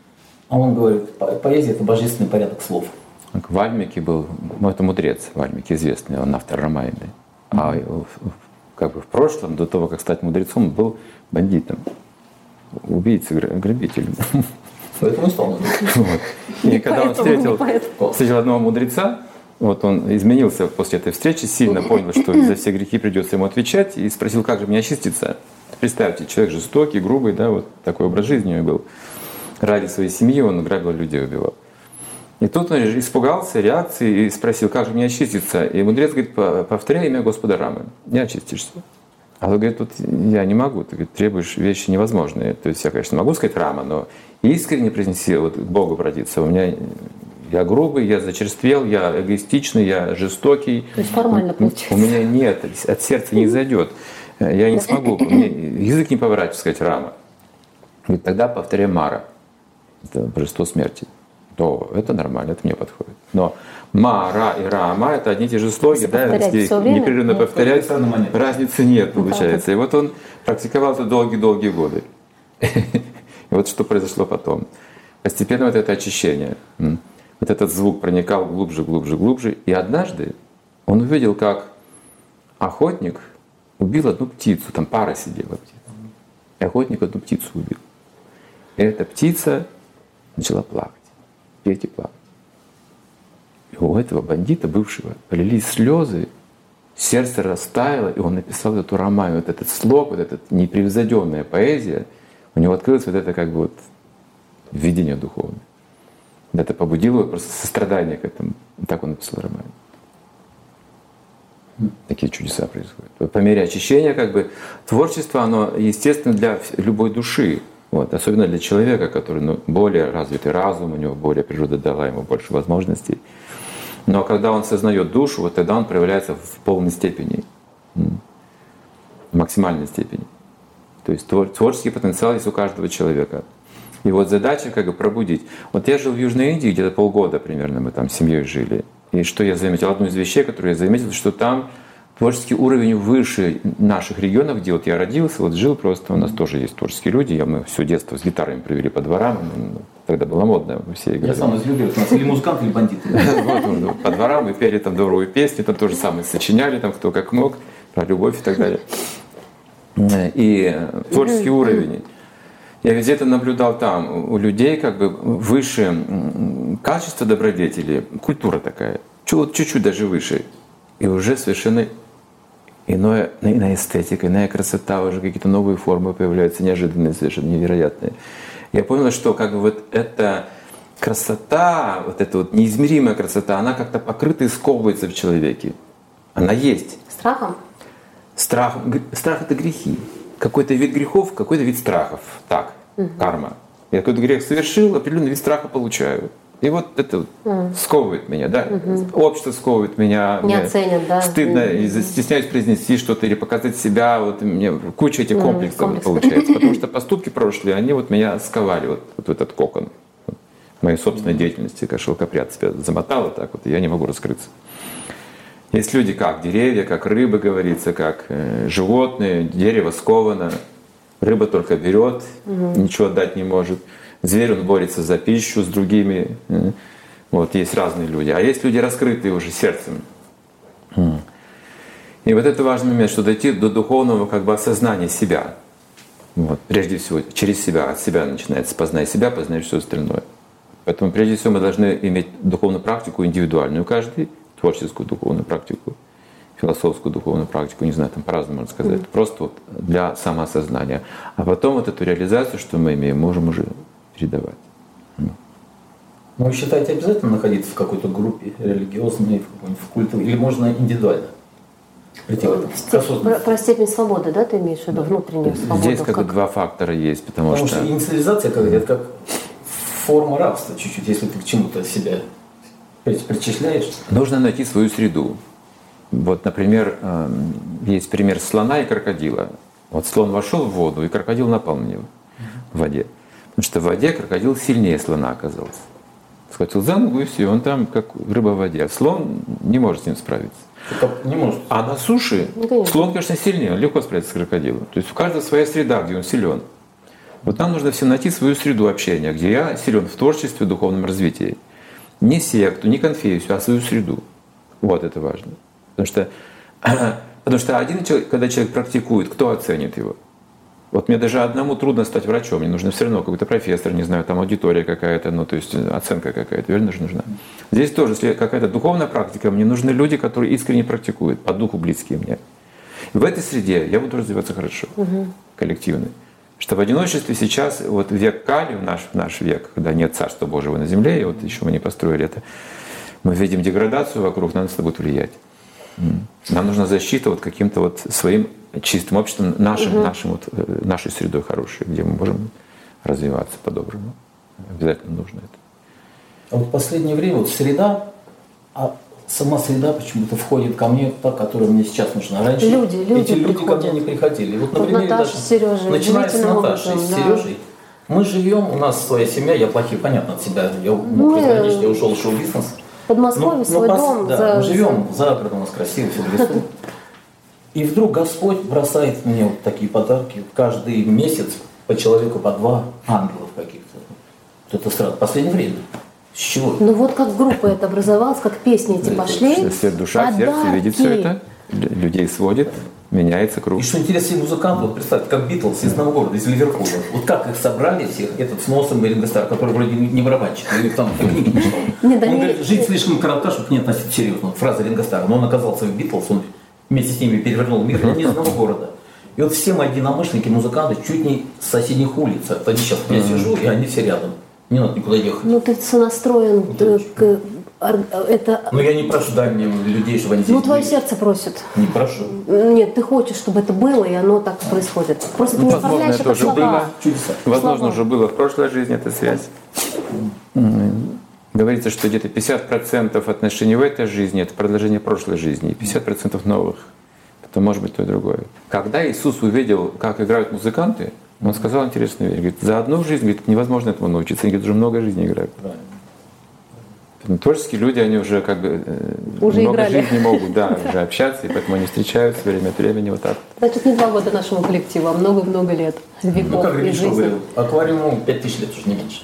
А он говорит, поэзия – это божественный порядок слов. Вальмики был, ну это мудрец, Вальмики известный, он автор Рамаяны. А как бы в прошлом, до того, как стать мудрецом, он был бандитом, убийцей, грабителем. Поэтому и стал мудрецом. И когда он встретил, встретил одного мудреца, вот он изменился после этой встречи, сильно понял, что за все грехи придется ему отвечать, и спросил, как же мне очиститься. Представьте, человек жестокий, грубый, да, вот такой образ жизни у него был. Ради своей семьи он грабил людей, убивал. И тут он испугался реакции и спросил, как же мне очиститься. И мудрец говорит, повторяй имя Господа Рамы, не очистишься. А он говорит, тут я не могу, ты говорит, требуешь вещи невозможные. То есть я, конечно, могу сказать Рама, но искренне произнеси, вот к Богу обратиться. У меня я грубый, я зачерствел, я эгоистичный, я жестокий. То есть формально получается. У меня нет, от сердца не зайдет. Я не смогу, мне язык не поворачивается сказать Рама. Говорит, тогда повторяй Мара. Это божество смерти. То это нормально, это мне подходит. Но Ма, Ра и Рама – это одни и те же слоги, да, если их непрерывно повторять, разницы нет, получается. И вот он практиковал это долгие-долгие годы. И вот что произошло потом. Постепенно вот это очищение, вот этот звук проникал глубже, глубже, глубже. И однажды он увидел, как охотник убил одну птицу, там пара сидела птиц. И охотник одну птицу убил. И эта птица начала плакать. Петь и плакать. И у этого бандита, бывшего, полились слезы, сердце растаяло, и он написал эту роман, вот этот слог, вот эта непревзойденная поэзия, у него открылось вот это как бы вот видение духовное. Это побудило его просто сострадание к этому. И так он написал роман. Такие чудеса происходят. По мере очищения, как бы, творчество, оно естественно для любой души. Вот, особенно для человека, который ну, более развитый разум, у него более природа дала ему больше возможностей. Но когда он сознает душу, вот тогда он проявляется в полной степени, в максимальной степени. То есть творческий потенциал есть у каждого человека. И вот задача как бы пробудить. Вот я жил в Южной Индии, где-то полгода примерно мы там с семьей жили. И что я заметил? Одну из вещей, которую я заметил, что там творческий уровень выше наших регионов, где вот я родился, вот жил просто, у нас тоже есть творческие люди, я, мы все детство с гитарами провели по дворам, тогда было модно, мы все играли. Я сам из людей, у нас или музыканты, или бандиты. Вот, по дворам мы пели там добрые песни, там тоже самое сочиняли, там кто как мог, про любовь и так далее. И творческий уровень. Я везде это наблюдал там, у людей как бы выше качество добродетели, культура такая. чуть- чуть-чуть даже выше. И уже совершенно иное, иная эстетика, иная красота, уже какие-то новые формы появляются, неожиданные, совершенно невероятные. Я понял, что как бы вот эта красота, вот эта вот неизмеримая красота, она как-то покрыта и сковывается в человеке. Она есть. Страхом? Страх, г- страх — это грехи. Какой-то вид грехов, какой-то вид страхов. Так, угу. Карма. Я какой-то грех совершил, определенный вид страха получаю. И вот это угу. сковывает меня, да? Угу. Общество сковывает меня. Не оценят, да? Стыдно, угу. и стесняюсь произнести что-то или показать себя. Вот мне куча этих комплексов угу. получается. Потому что поступки прошлые, они вот меня сковали вот, вот в этот кокон. Моей собственной угу. деятельности, как шелкопряд себя замотало так вот, и я не могу раскрыться. Есть люди как деревья, как рыбы, говорится, как э, животные. Дерево сковано, рыба только берет, угу. ничего отдать не может. Зверь, он борется за пищу с другими. Вот, есть разные люди. А есть люди, раскрытые уже сердцем. И вот это важный момент, что дойти до духовного как бы осознания себя. Вот, прежде всего, через себя, от себя начинается. Познай себя, познай все остальное. Поэтому прежде всего мы должны иметь духовную практику индивидуальную, каждый, творческую духовную практику, философскую духовную практику, не знаю, там по-разному можно сказать, mm-hmm. просто вот для самоосознания. А потом вот эту реализацию, что мы имеем, можем уже передавать. Ну, вы считаете, обязательно находиться в какой-то группе религиозной, в культуре, или можно индивидуально прийти в это? Про, про степень свободы, да, ты имеешь в виду, внутреннюю свободу? Здесь как бы два фактора есть, потому, потому что... что инициализация, как это как форма рабства чуть-чуть, если ты к чему-то себя причисляешь. Нужно найти свою среду. Вот, например, есть пример слона и крокодила. Вот слон вошел в воду, и крокодил напал на него в воде. Потому что в воде крокодил сильнее слона оказался. Схватил за ногу, и все, он там как рыба в воде. А слон не может с ним справиться. Не может. А на суше ну, слон, конечно, сильнее, он легко справится с крокодилом. То есть у каждого своя среда, где он силен. Вот нам нужно всем найти свою среду общения, где я силен в творчестве, в духовном развитии. Не секту, не конфессию, а свою среду. Вот это важно. Потому что, потому что один человек, когда человек практикует, кто оценит его? Вот мне даже одному трудно стать врачом, мне нужно все равно какой-то профессор, не знаю, там аудитория какая-то, ну то есть оценка какая-то, верно же нужна. Здесь тоже, если какая-то духовная практика, мне нужны люди, которые искренне практикуют, по духу близкие мне. И в этой среде я буду развиваться хорошо, угу. коллективно. Что в одиночестве сейчас, вот век Кали, наш, наш век, когда нет Царства Божьего на земле, и вот еще мы не построили это, мы видим деградацию вокруг, на нас это будет влиять. Нам нужна защита вот каким-то вот своим чистым обществом, нашим, угу. нашим вот, нашей средой хорошей, где мы можем развиваться по-доброму. Обязательно нужно это. А вот в последнее время вот среда, а сама среда почему-то входит ко мне, та, которая мне сейчас нужна. Раньше люди, люди эти люди приходят. ко мне не приходили. Вот, вот например, Наташа, даже, Сережа, начиная с Наташей, образом, с да. Сережей, мы живем, у нас своя семья, я плохие, понятно, от себя, я мог разграничить, я ушел в шоу-бизнес. В Подмосковье свой ну, дом. Да, за, мы живем за городом, у нас красиво, все в лесу. И вдруг Господь бросает мне вот такие подарки. Каждый месяц по человеку по два ангелов каких-то. Это странно. В последнее время. С чего? Ну вот как группа это образовалась, как песни эти пошли. Все душа, сердце видит все это, людей сводит, меняется круг. И что интересно, все музыканты, вот представьте, как Битлз из одного города, из Ливерпуля. Вот как их собрали всех, этот с носом Ринго Стар, который вроде не барабанщик, или там в книге не читал. Он говорит, жизнь слишком коротка, чтобы к ней относиться серьезно. Вот фраза Ринго Стара. Но он оказался в Битлз, он вместе с ними перевернул мир, но не из одного города. И вот все мои единомышленники, музыканты, чуть не с соседних улиц. Это они сейчас, я сижу, и они все рядом. Не надо никуда ехать. Ну ты сонастроен ну, к... Это... Но я не прошу, дай мне людей, чтобы они здесь Ну твое были. сердце просит. Не прошу. Нет, ты хочешь, чтобы это было, и оно так происходит. Просто ну, ты не вставляешь это уже слова. было. Чудеса. Возможно, слова. уже было в прошлой жизни эта связь. Говорится, что где-то пятьдесят процентов отношений в этой жизни – это продолжение прошлой жизни, и пятьдесят процентов новых. Это может быть то и другое. Когда Иисус увидел, как играют музыканты, Он сказал интересную вещь. Говорит, за одну жизнь говорит, невозможно этому научиться. Они говорит, уже много жизней играют. Творческие люди, они уже как бы уже много играли. жизней могут да, уже общаться, и поэтому они встречаются время от времени вот так. Значит, не два года нашему коллективу, а много-много лет, веков ну, как и Гришко жизни. говорил, аквариуму пять тысяч лет, уже не меньше.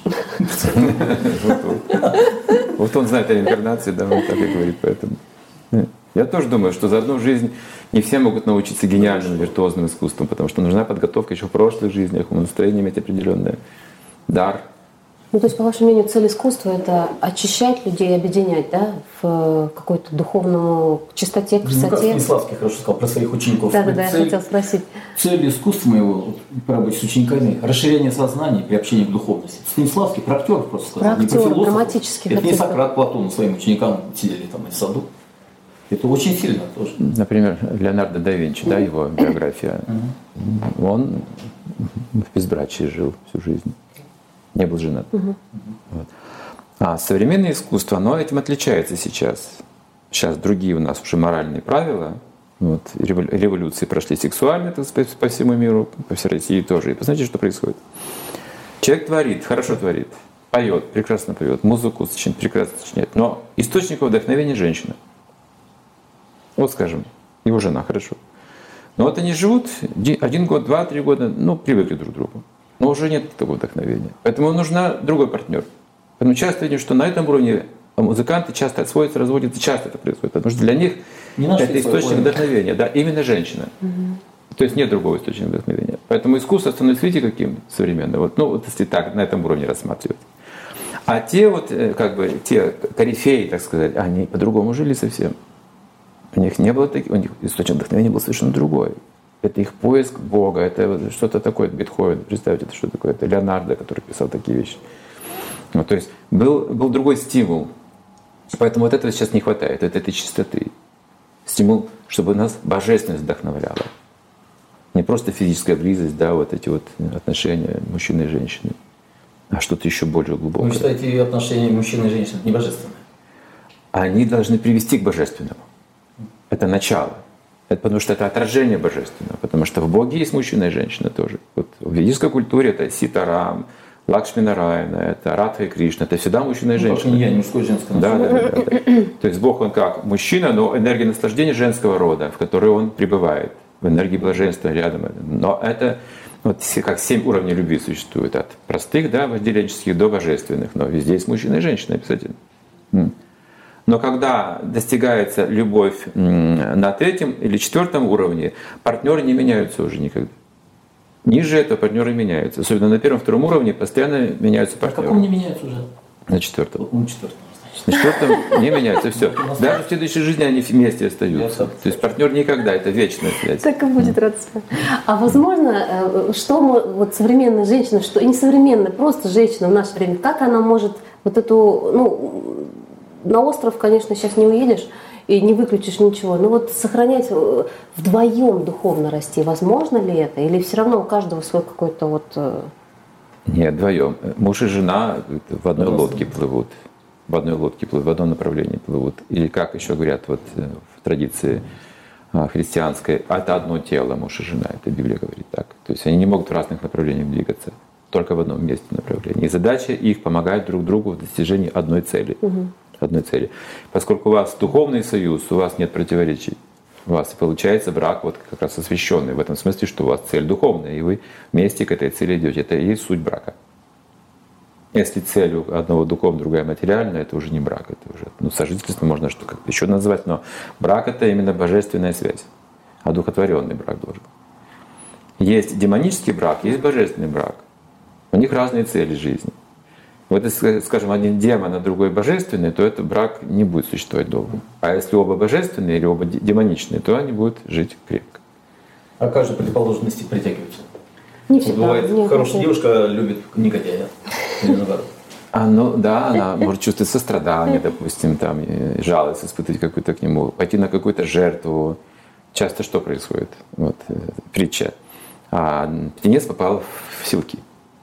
Вот он знает о реинкарнации, да, он так и говорит, поэтому. Я тоже думаю, что за одну жизнь не все могут научиться гениальным, виртуозным искусствам, потому что нужна подготовка еще в прошлых жизнях, умонастроение иметь определенное дар, Ну, то есть, по вашему мнению, цель искусства – это очищать людей, объединять, да, в какой-то духовному чистоте, красоте? Ну, как Станиславский хорошо сказал про своих учеников. Да-да-да, я хотела спросить. Цель искусства моего, по работе с учениками – расширение сознания при общении к духовности. Станиславский про актеров просто сказал, про не про философов. драматических Это артистов. не Сократ, Платон своим ученикам сидели там в саду. Это очень сильно тоже. Например, Леонардо да Винчи, да, его биография. Он в безбрачии жил всю жизнь. Не был женат. Угу. Вот. А современное искусство, оно этим отличается сейчас. Сейчас другие у нас уже моральные правила. Вот. Революции прошли сексуальные, так сказать, по всему миру, по всей России тоже. И посмотрите, что происходит. Человек творит, хорошо творит, поет, прекрасно поет, музыку сочиняет, прекрасно сочиняет. Но источник вдохновения — женщина. Вот, скажем, его жена, хорошо. Но вот они живут один год, два, три года, ну, привыкли друг к другу. Но уже нет такого вдохновения. Поэтому нужна другой партнер. Поэтому часто видим, что на этом уровне музыканты часто отсвоятся, разводятся, часто это происходит. Потому что для них это источник вдохновения, да, именно женщина. Угу. То есть нет другого источника вдохновения. Поэтому искусство становится, видите, каким современным. Вот, ну, вот если так, на этом уровне рассматривать. А те вот, как бы, те корифеи, так сказать, они по-другому жили совсем. У них не было таких, у них источник вдохновения был совершенно другой. Это их поиск Бога, это что-то такое, Бетховен, представьте, это что такое, это Леонардо, который писал такие вещи. Ну, то есть был, был другой стимул. Поэтому вот этого сейчас не хватает, вот этой чистоты. Стимул, чтобы нас божественность вдохновляла. Не просто физическая близость, да, вот эти вот отношения мужчины и женщины, а что-то еще более глубокое. Вы считаете, отношения мужчины и женщины не божественные? Они должны привести к божественному. Это начало. Это потому что это отражение божественного. Потому что в Боге есть мужчина и женщина тоже. Вот в ведической культуре это Ситарам, Лакшми-Нараяна, это Радха и Кришна. Это всегда мужчина и женщина. Ну, как не мужской и женский. Да, да, да, да, да. То есть Бог, он как мужчина, но энергия наслаждения женского рода, в которой он пребывает. В энергии блаженства рядом. Но это вот как семь уровней любви существует. От простых, да, вожделенческих до божественных. Но везде есть мужчина и женщина обязательно. Но когда достигается любовь на третьем или четвертом уровне, партнеры не меняются уже никогда. Ниже этого партнеры меняются. Особенно на первом-втором уровне постоянно меняются партнеры. На каком не меняются уже? На четвертом. На четвертом. На четвертом не меняются, все. Даже в следующей жизни они вместе остаются. То есть партнер никогда, это вечная связь. Так и будет родство. А возможно, что вот современная женщина, что и не современная, просто женщина в наше время, как она может вот эту, ну, на остров, конечно, сейчас не уедешь и не выключишь ничего, но вот сохранять вдвоем духовно расти, возможно ли это? Или все равно у каждого свой какой-то вот... Нет, вдвоем. Муж и жена в одной лодке плывут. В одной лодке плывут, в одном направлении плывут. Или как еще говорят вот в традиции христианской, это одно тело, муж и жена. Это Библия говорит так. То есть они не могут в разных направлениях двигаться, только в одном месте направлении. И задача их помогать друг другу в достижении одной цели. Угу. Одной цели. Поскольку у вас духовный союз, у вас нет противоречий. У вас получается брак вот как раз освященный. В этом смысле, что у вас цель духовная, и вы вместе к этой цели идете. Это и есть суть брака. Если цель у одного духовная, другая материальная, это уже не брак. Это уже, ну, сожительство можно что как-то еще назвать, но брак — это именно божественная связь. Одухотворенный брак должен. Есть демонический брак, есть божественный брак. У них разные цели жизни. Вот если, скажем, один демон, а другой божественный, то этот брак не будет существовать долго. А если оба божественные или оба демоничные, то они будут жить крепко. А как же противоположности притягиваются? Не всегда. Бывает, не хорошая девушка любит негодяя. Или наоборот. А, ну да, она может чувствовать сострадание, допустим, там, и жалость испытывать какую-то к нему, пойти на какую-то жертву. Часто что происходит? Вот притча. А птенец попал в селки.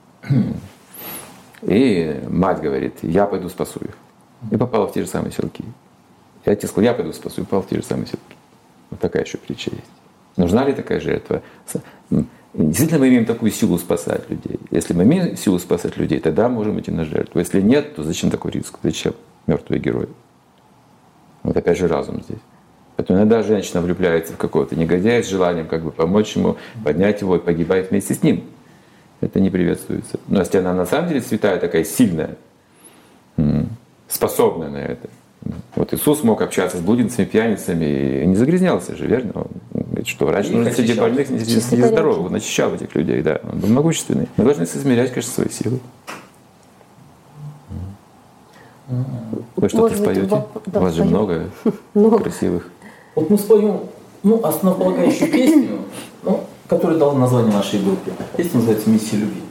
И мать говорит: я пойду спасу их. И попала в те же самые селки. И отец сказал: я пойду спасу, и попал в те же самые селки. Вот такая еще притча есть. Нужна ли такая жертва? Действительно, мы имеем такую силу спасать людей. Если мы имеем силу спасать людей, тогда можем идти на жертву. Если нет, то зачем такой риск? Зачем мертвые герои? Вот опять же разум здесь. Поэтому иногда женщина влюбляется в какого-то негодяя с желанием как бы помочь ему, поднять его и погибает вместе с ним. Это не приветствуется. Но если она на самом деле святая, такая сильная, способная на это. Вот Иисус мог общаться с блудницами, пьяницами и не загрязнялся же, верно? Он говорит, что раньше нужно среди больных, не среди здоровых. Он очищал этих людей, да. Он был могущественный. Мы должны соизмерять, конечно, свои силы. Вы что-то споете? У вас же много красивых. Вот мы споем, ну, основополагающую песню, ну, которая дала название нашей группе. Песня называется «Миссия любви».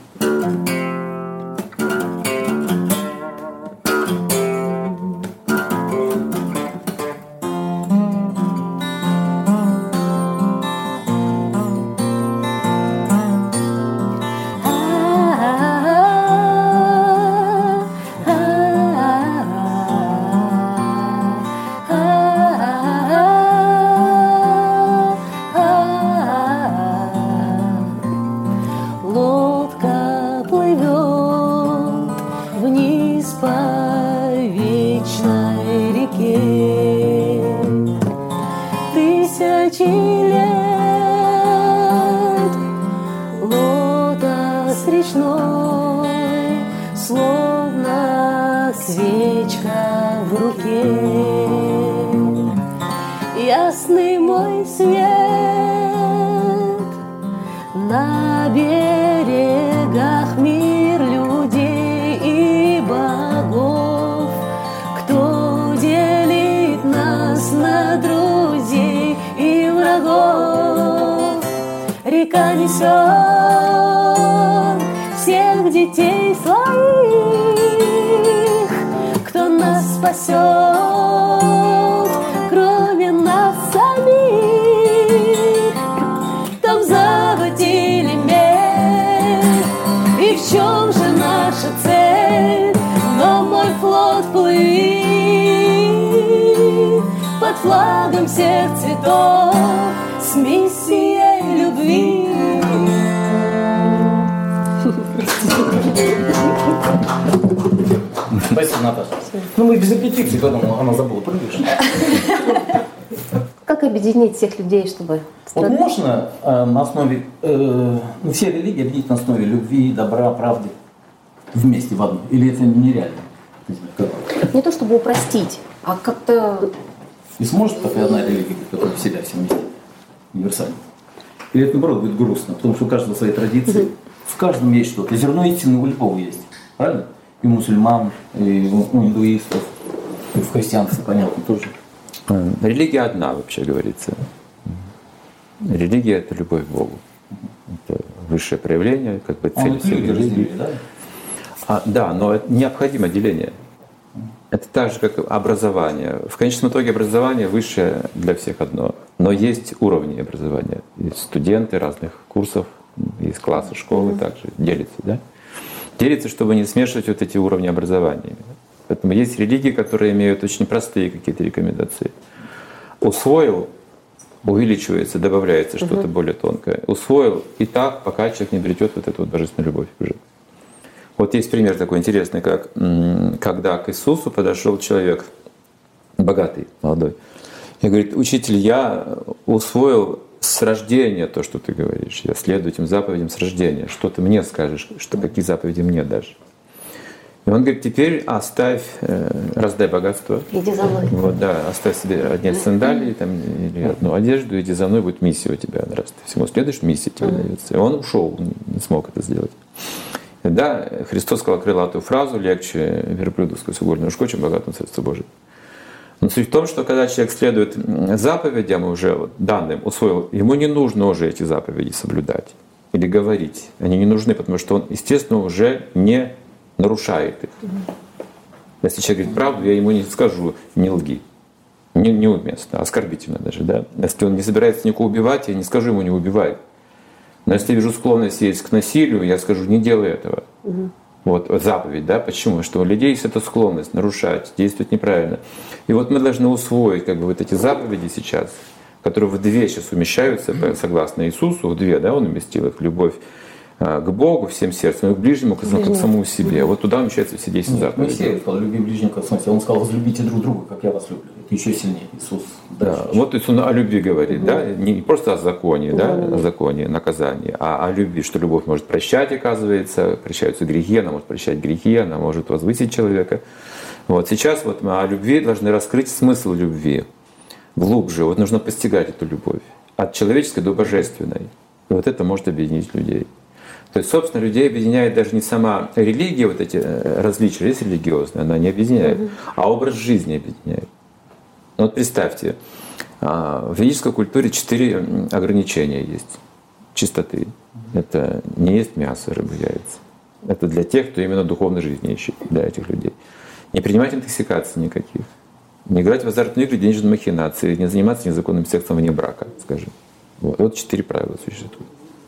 Ясный мой свет на берегах мир людей и богов, кто делит нас на друзей и врагов. Река несет всех детей своих, кто нас спасет. В чем же наша цель? Но мой флот плыви под флагом всех цветов с миссией любви. Спасибо, Наташа. Ну мы без репетиции, поэтому она забыла прыгаешь. Как объединить всех людей, чтобы... Вот можно э, на основе, э, ну, все религии объединить на основе любви, добра, правды вместе в одну? Или это нереально? Не знаю, как. Не то чтобы упростить, а как-то... И сможет такая одна религия, которая в себя все вместе универсальна? Или это, наоборот, будет грустно, потому что у каждого свои традиции, mm-hmm. в каждом есть что-то. Зерно истины у любого есть, правильно? И у мусульман, и у индуистов, и в христианстве, понятно, тоже. Религия одна, вообще говорится. Религия — это любовь к Богу. Это высшее проявление, как бы цель всей религии. Да? А, да, но это необходимо деление. Это так же, как образование. В конечном итоге образование высшее для всех одно. Но есть уровни образования. Есть студенты разных курсов, есть классы, школы также делятся. Да? Делятся, чтобы не смешивать вот эти уровни образования. Поэтому есть религии, которые имеют очень простые какие-то рекомендации. Усвоил — увеличивается, добавляется что-то uh-huh. более тонкое. Усвоил и так, пока человек не обретет вот эту вот божественную любовь уже. Вот есть пример такой интересный, как когда к Иисусу подошел человек, богатый, молодой, и говорит: учитель, я усвоил с рождения то, что ты говоришь. Я следую этим заповедям с рождения. Что ты мне скажешь, что какие заповеди мне дашь? И он говорит: теперь оставь, э, раздай богатство. Иди за мной. Вот, да, оставь себе одни сандалии там, или одну одежду, иди за мной, будет миссия у тебя. Раз ты всему следуешь, миссия тебе дается. И он ушел, не смог это сделать. И да, Христос сказал крылатую фразу: легче верблюду сквозь угольное ушко, чем богатому Царство Божие. Но суть в том, что когда человек следует заповедям уже вот, данным, усвоил, ему не нужно уже эти заповеди соблюдать или говорить. Они не нужны, потому что он, естественно, уже не нарушает их. Если человек говорит правду, я ему не скажу: не лги. Не, неуместно, оскорбительно даже. Да? Если он не собирается никого убивать, я не скажу ему: не убивай. Но если я вижу склонность есть к насилию, я скажу: не делай этого. Угу. Вот заповедь, да, почему? Что у людей есть эта склонность нарушать, действовать неправильно. И вот мы должны усвоить как бы вот эти заповеди сейчас, которые в две сейчас умещаются, согласно Иисусу, в две, да, Он уместил их: любовь к Богу всем сердцем, и к ближнему, как к самому себе. Вот туда умещаются все десять заповедей. Моисей сказал: люби ближнего как самого себя. Он сказал: возлюбите друг друга, как я вас люблю. Это еще сильнее. Иисус. Да. Вот то есть он о любви говорит, да, не просто о законе, да, о законе, наказании, а о любви, что любовь может прощать, оказывается, прощаются грехи, она может прощать грехи, она может возвысить человека. Вот сейчас вот мы о любви должны раскрыть смысл любви глубже. Вот нужно постигать эту любовь от человеческой до божественной. И вот это может объединить людей. То есть, собственно, людей объединяет даже не сама религия, вот эти различия, есть религиозные, она не объединяет, mm-hmm. а образ жизни объединяет. Ну, вот представьте, в ведической культуре четыре ограничения есть чистоты. Это не есть мясо, рыбу, яйца. Это для тех, кто именно духовной жизни ищет, для этих людей. Не принимать интоксикации никаких. Не играть в азартные игры, денежные махинации, не заниматься незаконным сексом вне брака, скажем. Вот, вот четыре правила существуют.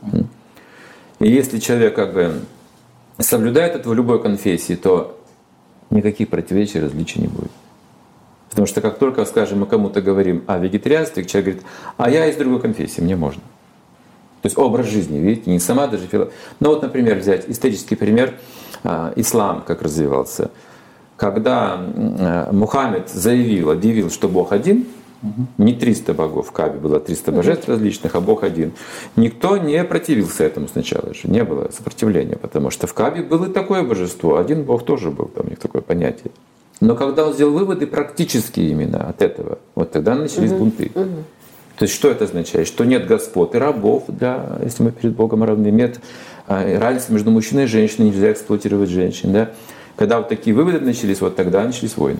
И если человек как бы соблюдает это в любой конфессии, то никаких противоречий, различий не будет. Потому что как только, скажем, мы кому-то говорим о вегетарианстве, человек говорит, а я из другой конфессии, мне можно. То есть образ жизни, видите, не сама даже философия. Ну вот, например, взять исторический пример, ислам как развивался. Когда Мухаммед заявил, объявил, что Бог один, не триста богов, в Каабе было триста божеств различных, а Бог один. Никто не противился этому сначала, же не было сопротивления, потому что в Каабе было и такое божество, один Бог тоже был, там у них такое понятие. Но когда он сделал выводы практические именно от этого, вот тогда начались угу. бунты. Угу. То есть что это означает? Что нет господ и рабов, да, если мы перед Богом равны, нет разницы между мужчиной и женщиной, нельзя эксплуатировать женщин. Да? Когда вот такие выводы начались, вот тогда начались войны.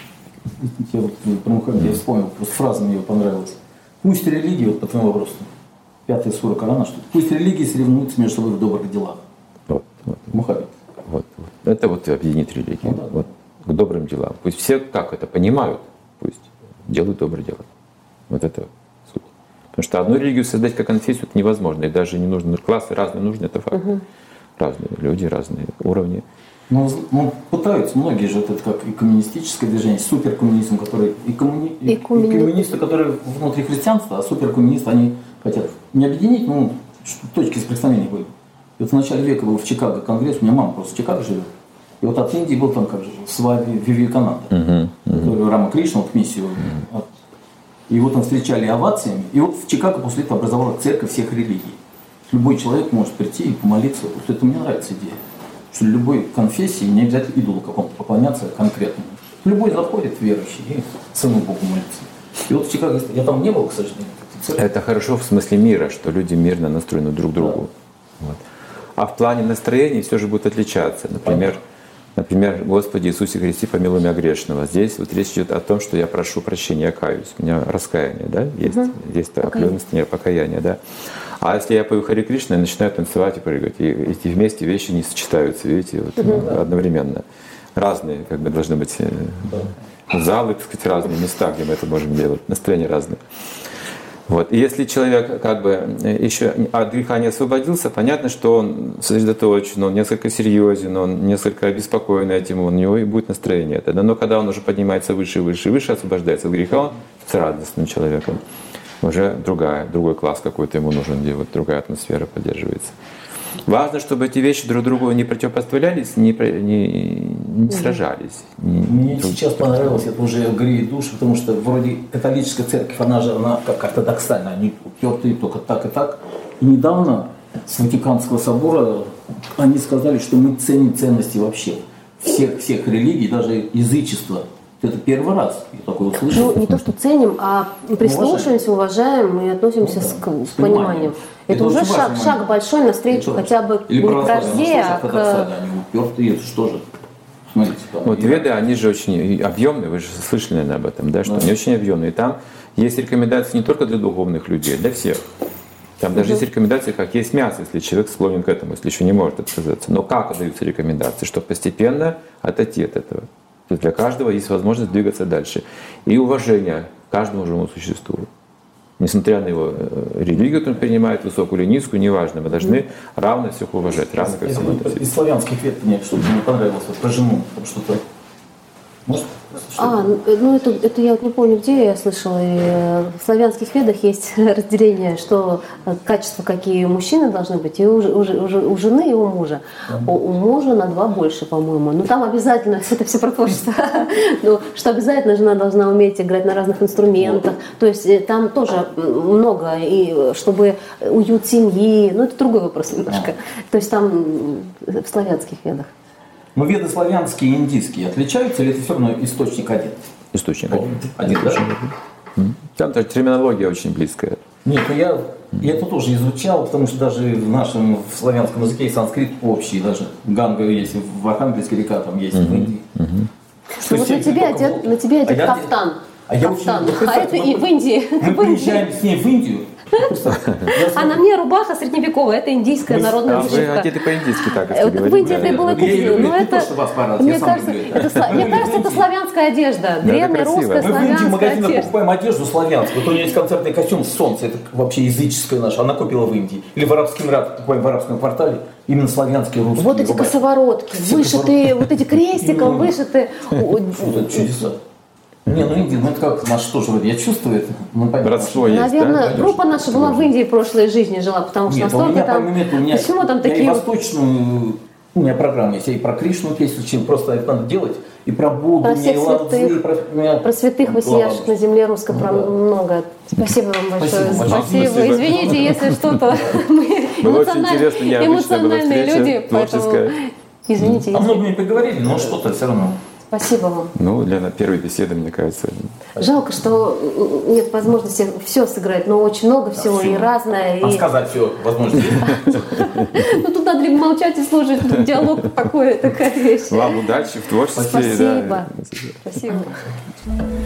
Я вот про Мухаммеда я вспомнил, просто фраза мне понравилась. Пусть религии, вот по твоему вопросу, пятая сура Корана, что пусть религии соревнуются между собой в добрых делах. Вот, вот. Мухаммед. Вот, вот. Это вот объединит религии. Ну, да, вот. К добрым делам. Пусть все как это понимают, пусть делают добрые дела. Вот это суть. Потому что одну религию создать как конфессию это невозможно. И даже не нужно. Классы разные нужны, это факт. Угу. Разные люди, разные уровни. Ну, ну, пытаются, многие же, это как и коммунистическое движение, суперкоммунизм, который и, коммуни... и, и коммунисты, которые внутри христианства, а суперкоммунисты, они хотят не объединить, ну, точки соприкосновения были. И вот в начале века был в Чикаго конгресс, у меня мама просто в Чикаго живет. И вот от Индии был там, как же, Свами Вивекананда, uh-huh, uh-huh. который Рама Кришна, вот миссию. Uh-huh. И вот там встречали овациями. И вот в Чикаго после этого образовалась церковь всех религий. Любой человек может прийти и помолиться. Вот это мне нравится идея. Что любой конфессии не обязательно идолу какому-то поклоняться конкретному. Любой заходит верующий и самому Богу молится. И вот в Чикаго, я там не был, к сожалению. Это хорошо в смысле мира, что люди мирно настроены друг к другу. Да. Вот. А в плане настроения все же будет отличаться. Например, например, Господи Иисусе Христе, помилуй меня грешного. Здесь вот речь идет о том, что я прошу прощения, я каюсь. У меня раскаяние, да, есть. Угу. Есть определенность покаяния, да. А если я пою Харе Кришна и начинаю танцевать и прыгать, и эти вместе вещи не сочетаются, видите, вот, угу. одновременно. Разные, как бы, должны быть да. залы, так сказать, разные места, где мы это можем делать, настроения разные. Вот. И если человек как бы еще от греха не освободился, понятно, что он сосредоточен, он несколько серьезен, он несколько обеспокоен этим, у него и будет настроение это. Но когда он уже поднимается выше и выше и выше, освобождается от греха, он с радостным человеком. Уже другая, другой класс какой-то ему нужен, где вот другая атмосфера поддерживается. Важно, чтобы эти вещи друг другу не противопоставлялись, не, не, не сражались. Не, Мне друг, сейчас друг понравилось, друг. Это уже греет душу, потому что вроде католическая церковь, она же она как ортодоксальная, они упертые только так и так. И недавно с Ватиканского собора они сказали, что мы ценим ценности вообще всех, всех религий, даже язычества. Это первый раз я такое услышал. Ну, не то, что ценим, а прислушаемся, уважаем и относимся ну, да, с, с, с пониманием. Это, это уже шаг, шаг большой навстречу это хотя бы не к вражде, а к... Они упертые, это что же? Смотрите, там, вот веды, они же очень объемные, вы же слышали, наверное, об этом, да, что да. они очень объемные. И там есть рекомендации не только для духовных людей, для всех. Там даже угу. есть рекомендации, как есть мясо, если человек склонен к этому, если еще не может отказаться. Но как отдаются рекомендации? Чтобы постепенно отойти от этого. То есть для каждого есть возможность двигаться дальше. И уважение к каждому живому существу. Несмотря на его религию, которую он принимает, высокую или низкую, неважно, мы должны mm. равно всех уважать, равно ко всему относиться. Из славянских вет мне что-то не понравилось, вот про жену, что-то. Может? А, ну это, это я вот не помню, где я слышала. И в славянских ведах есть разделение, что качества, какие у мужчины должны быть, и у, у, у, у жены, и у мужа. Mm-hmm. У, у мужа на два больше, по-моему. Но там обязательно, это все про творчество, что обязательно жена должна уметь играть на разных инструментах. То есть там тоже много, и чтобы уют семьи, ну это другой вопрос немножко. То есть там в славянских ведах. Но веды славянские и индийские отличаются или это все равно источник один? Источник один. Один, да? Там терминология очень близкая. Нет, ну я, я это тоже изучал, потому что даже в нашем в славянском языке санскрит общий, даже ганга есть в Архангельске река, там есть в Индии. Ну, вот на тебе одет, на тебе одет а кафтан. А я кафтан. очень, А это и в Индии. Мы приезжаем с ней в Индию. А на мне рубаха средневековая, это индийская Мы- народная А вы вышивка. одеты по-индийски так, если Вот в говорить, Индии да, это и я было думаю. Я купил, люблю но не то, это, что вас порадовать, мне я сам кажется, люблю это. это, сла- мне кажется, это славянская одежда, это древняя красиво. русская Мы в Индии в славянская магазинах одежда. покупаем одежду славянскую. Вот у нее есть концертный костюм «Солнце», это вообще языческая наша, она купила в Индии. Или в Арабском Эмирате, покупаем в арабском квартале, именно славянские, русские. Вот эти рубахи. косоворотки, Все вышитые, вот эти крестиком вышиты. Вот это чудеса. Не, ну Индия, ну это как наш тоже, вот я чувствую это. Ну, понятно. Родство есть, Наверное, да? группа наша была в Индии в прошлой жизни жила, потому что Нет, у настолько меня там... помимо этого, у меня, Почему там я такие... и вот- восточную, у меня программа есть, я и про Кришну песню учил, просто это надо делать, и про Будду, Про у меня и всех Лао Цзы, святых, и про, у меня Про святых там воссияших глава. на земле русской, про Ну да. много. Спасибо вам большое. Спасибо большое. Спасибо. Извините, если что-то мы Было очень эмоциональ- интересно, необычная была эмоциональные встреча, люди, поэтому творческая. извините. А много мы поговорили, но что-то все равно. Спасибо вам. Ну, для первой беседы, мне кажется. Жалко, что нет возможности все сыграть, но очень много всего всё. и разное. А И... сказать все, возможно. Ну тут надо либо молчать и слушать, тут диалог такой, такая вещь. Вам удачи в творчестве. Спасибо. да. Спасибо.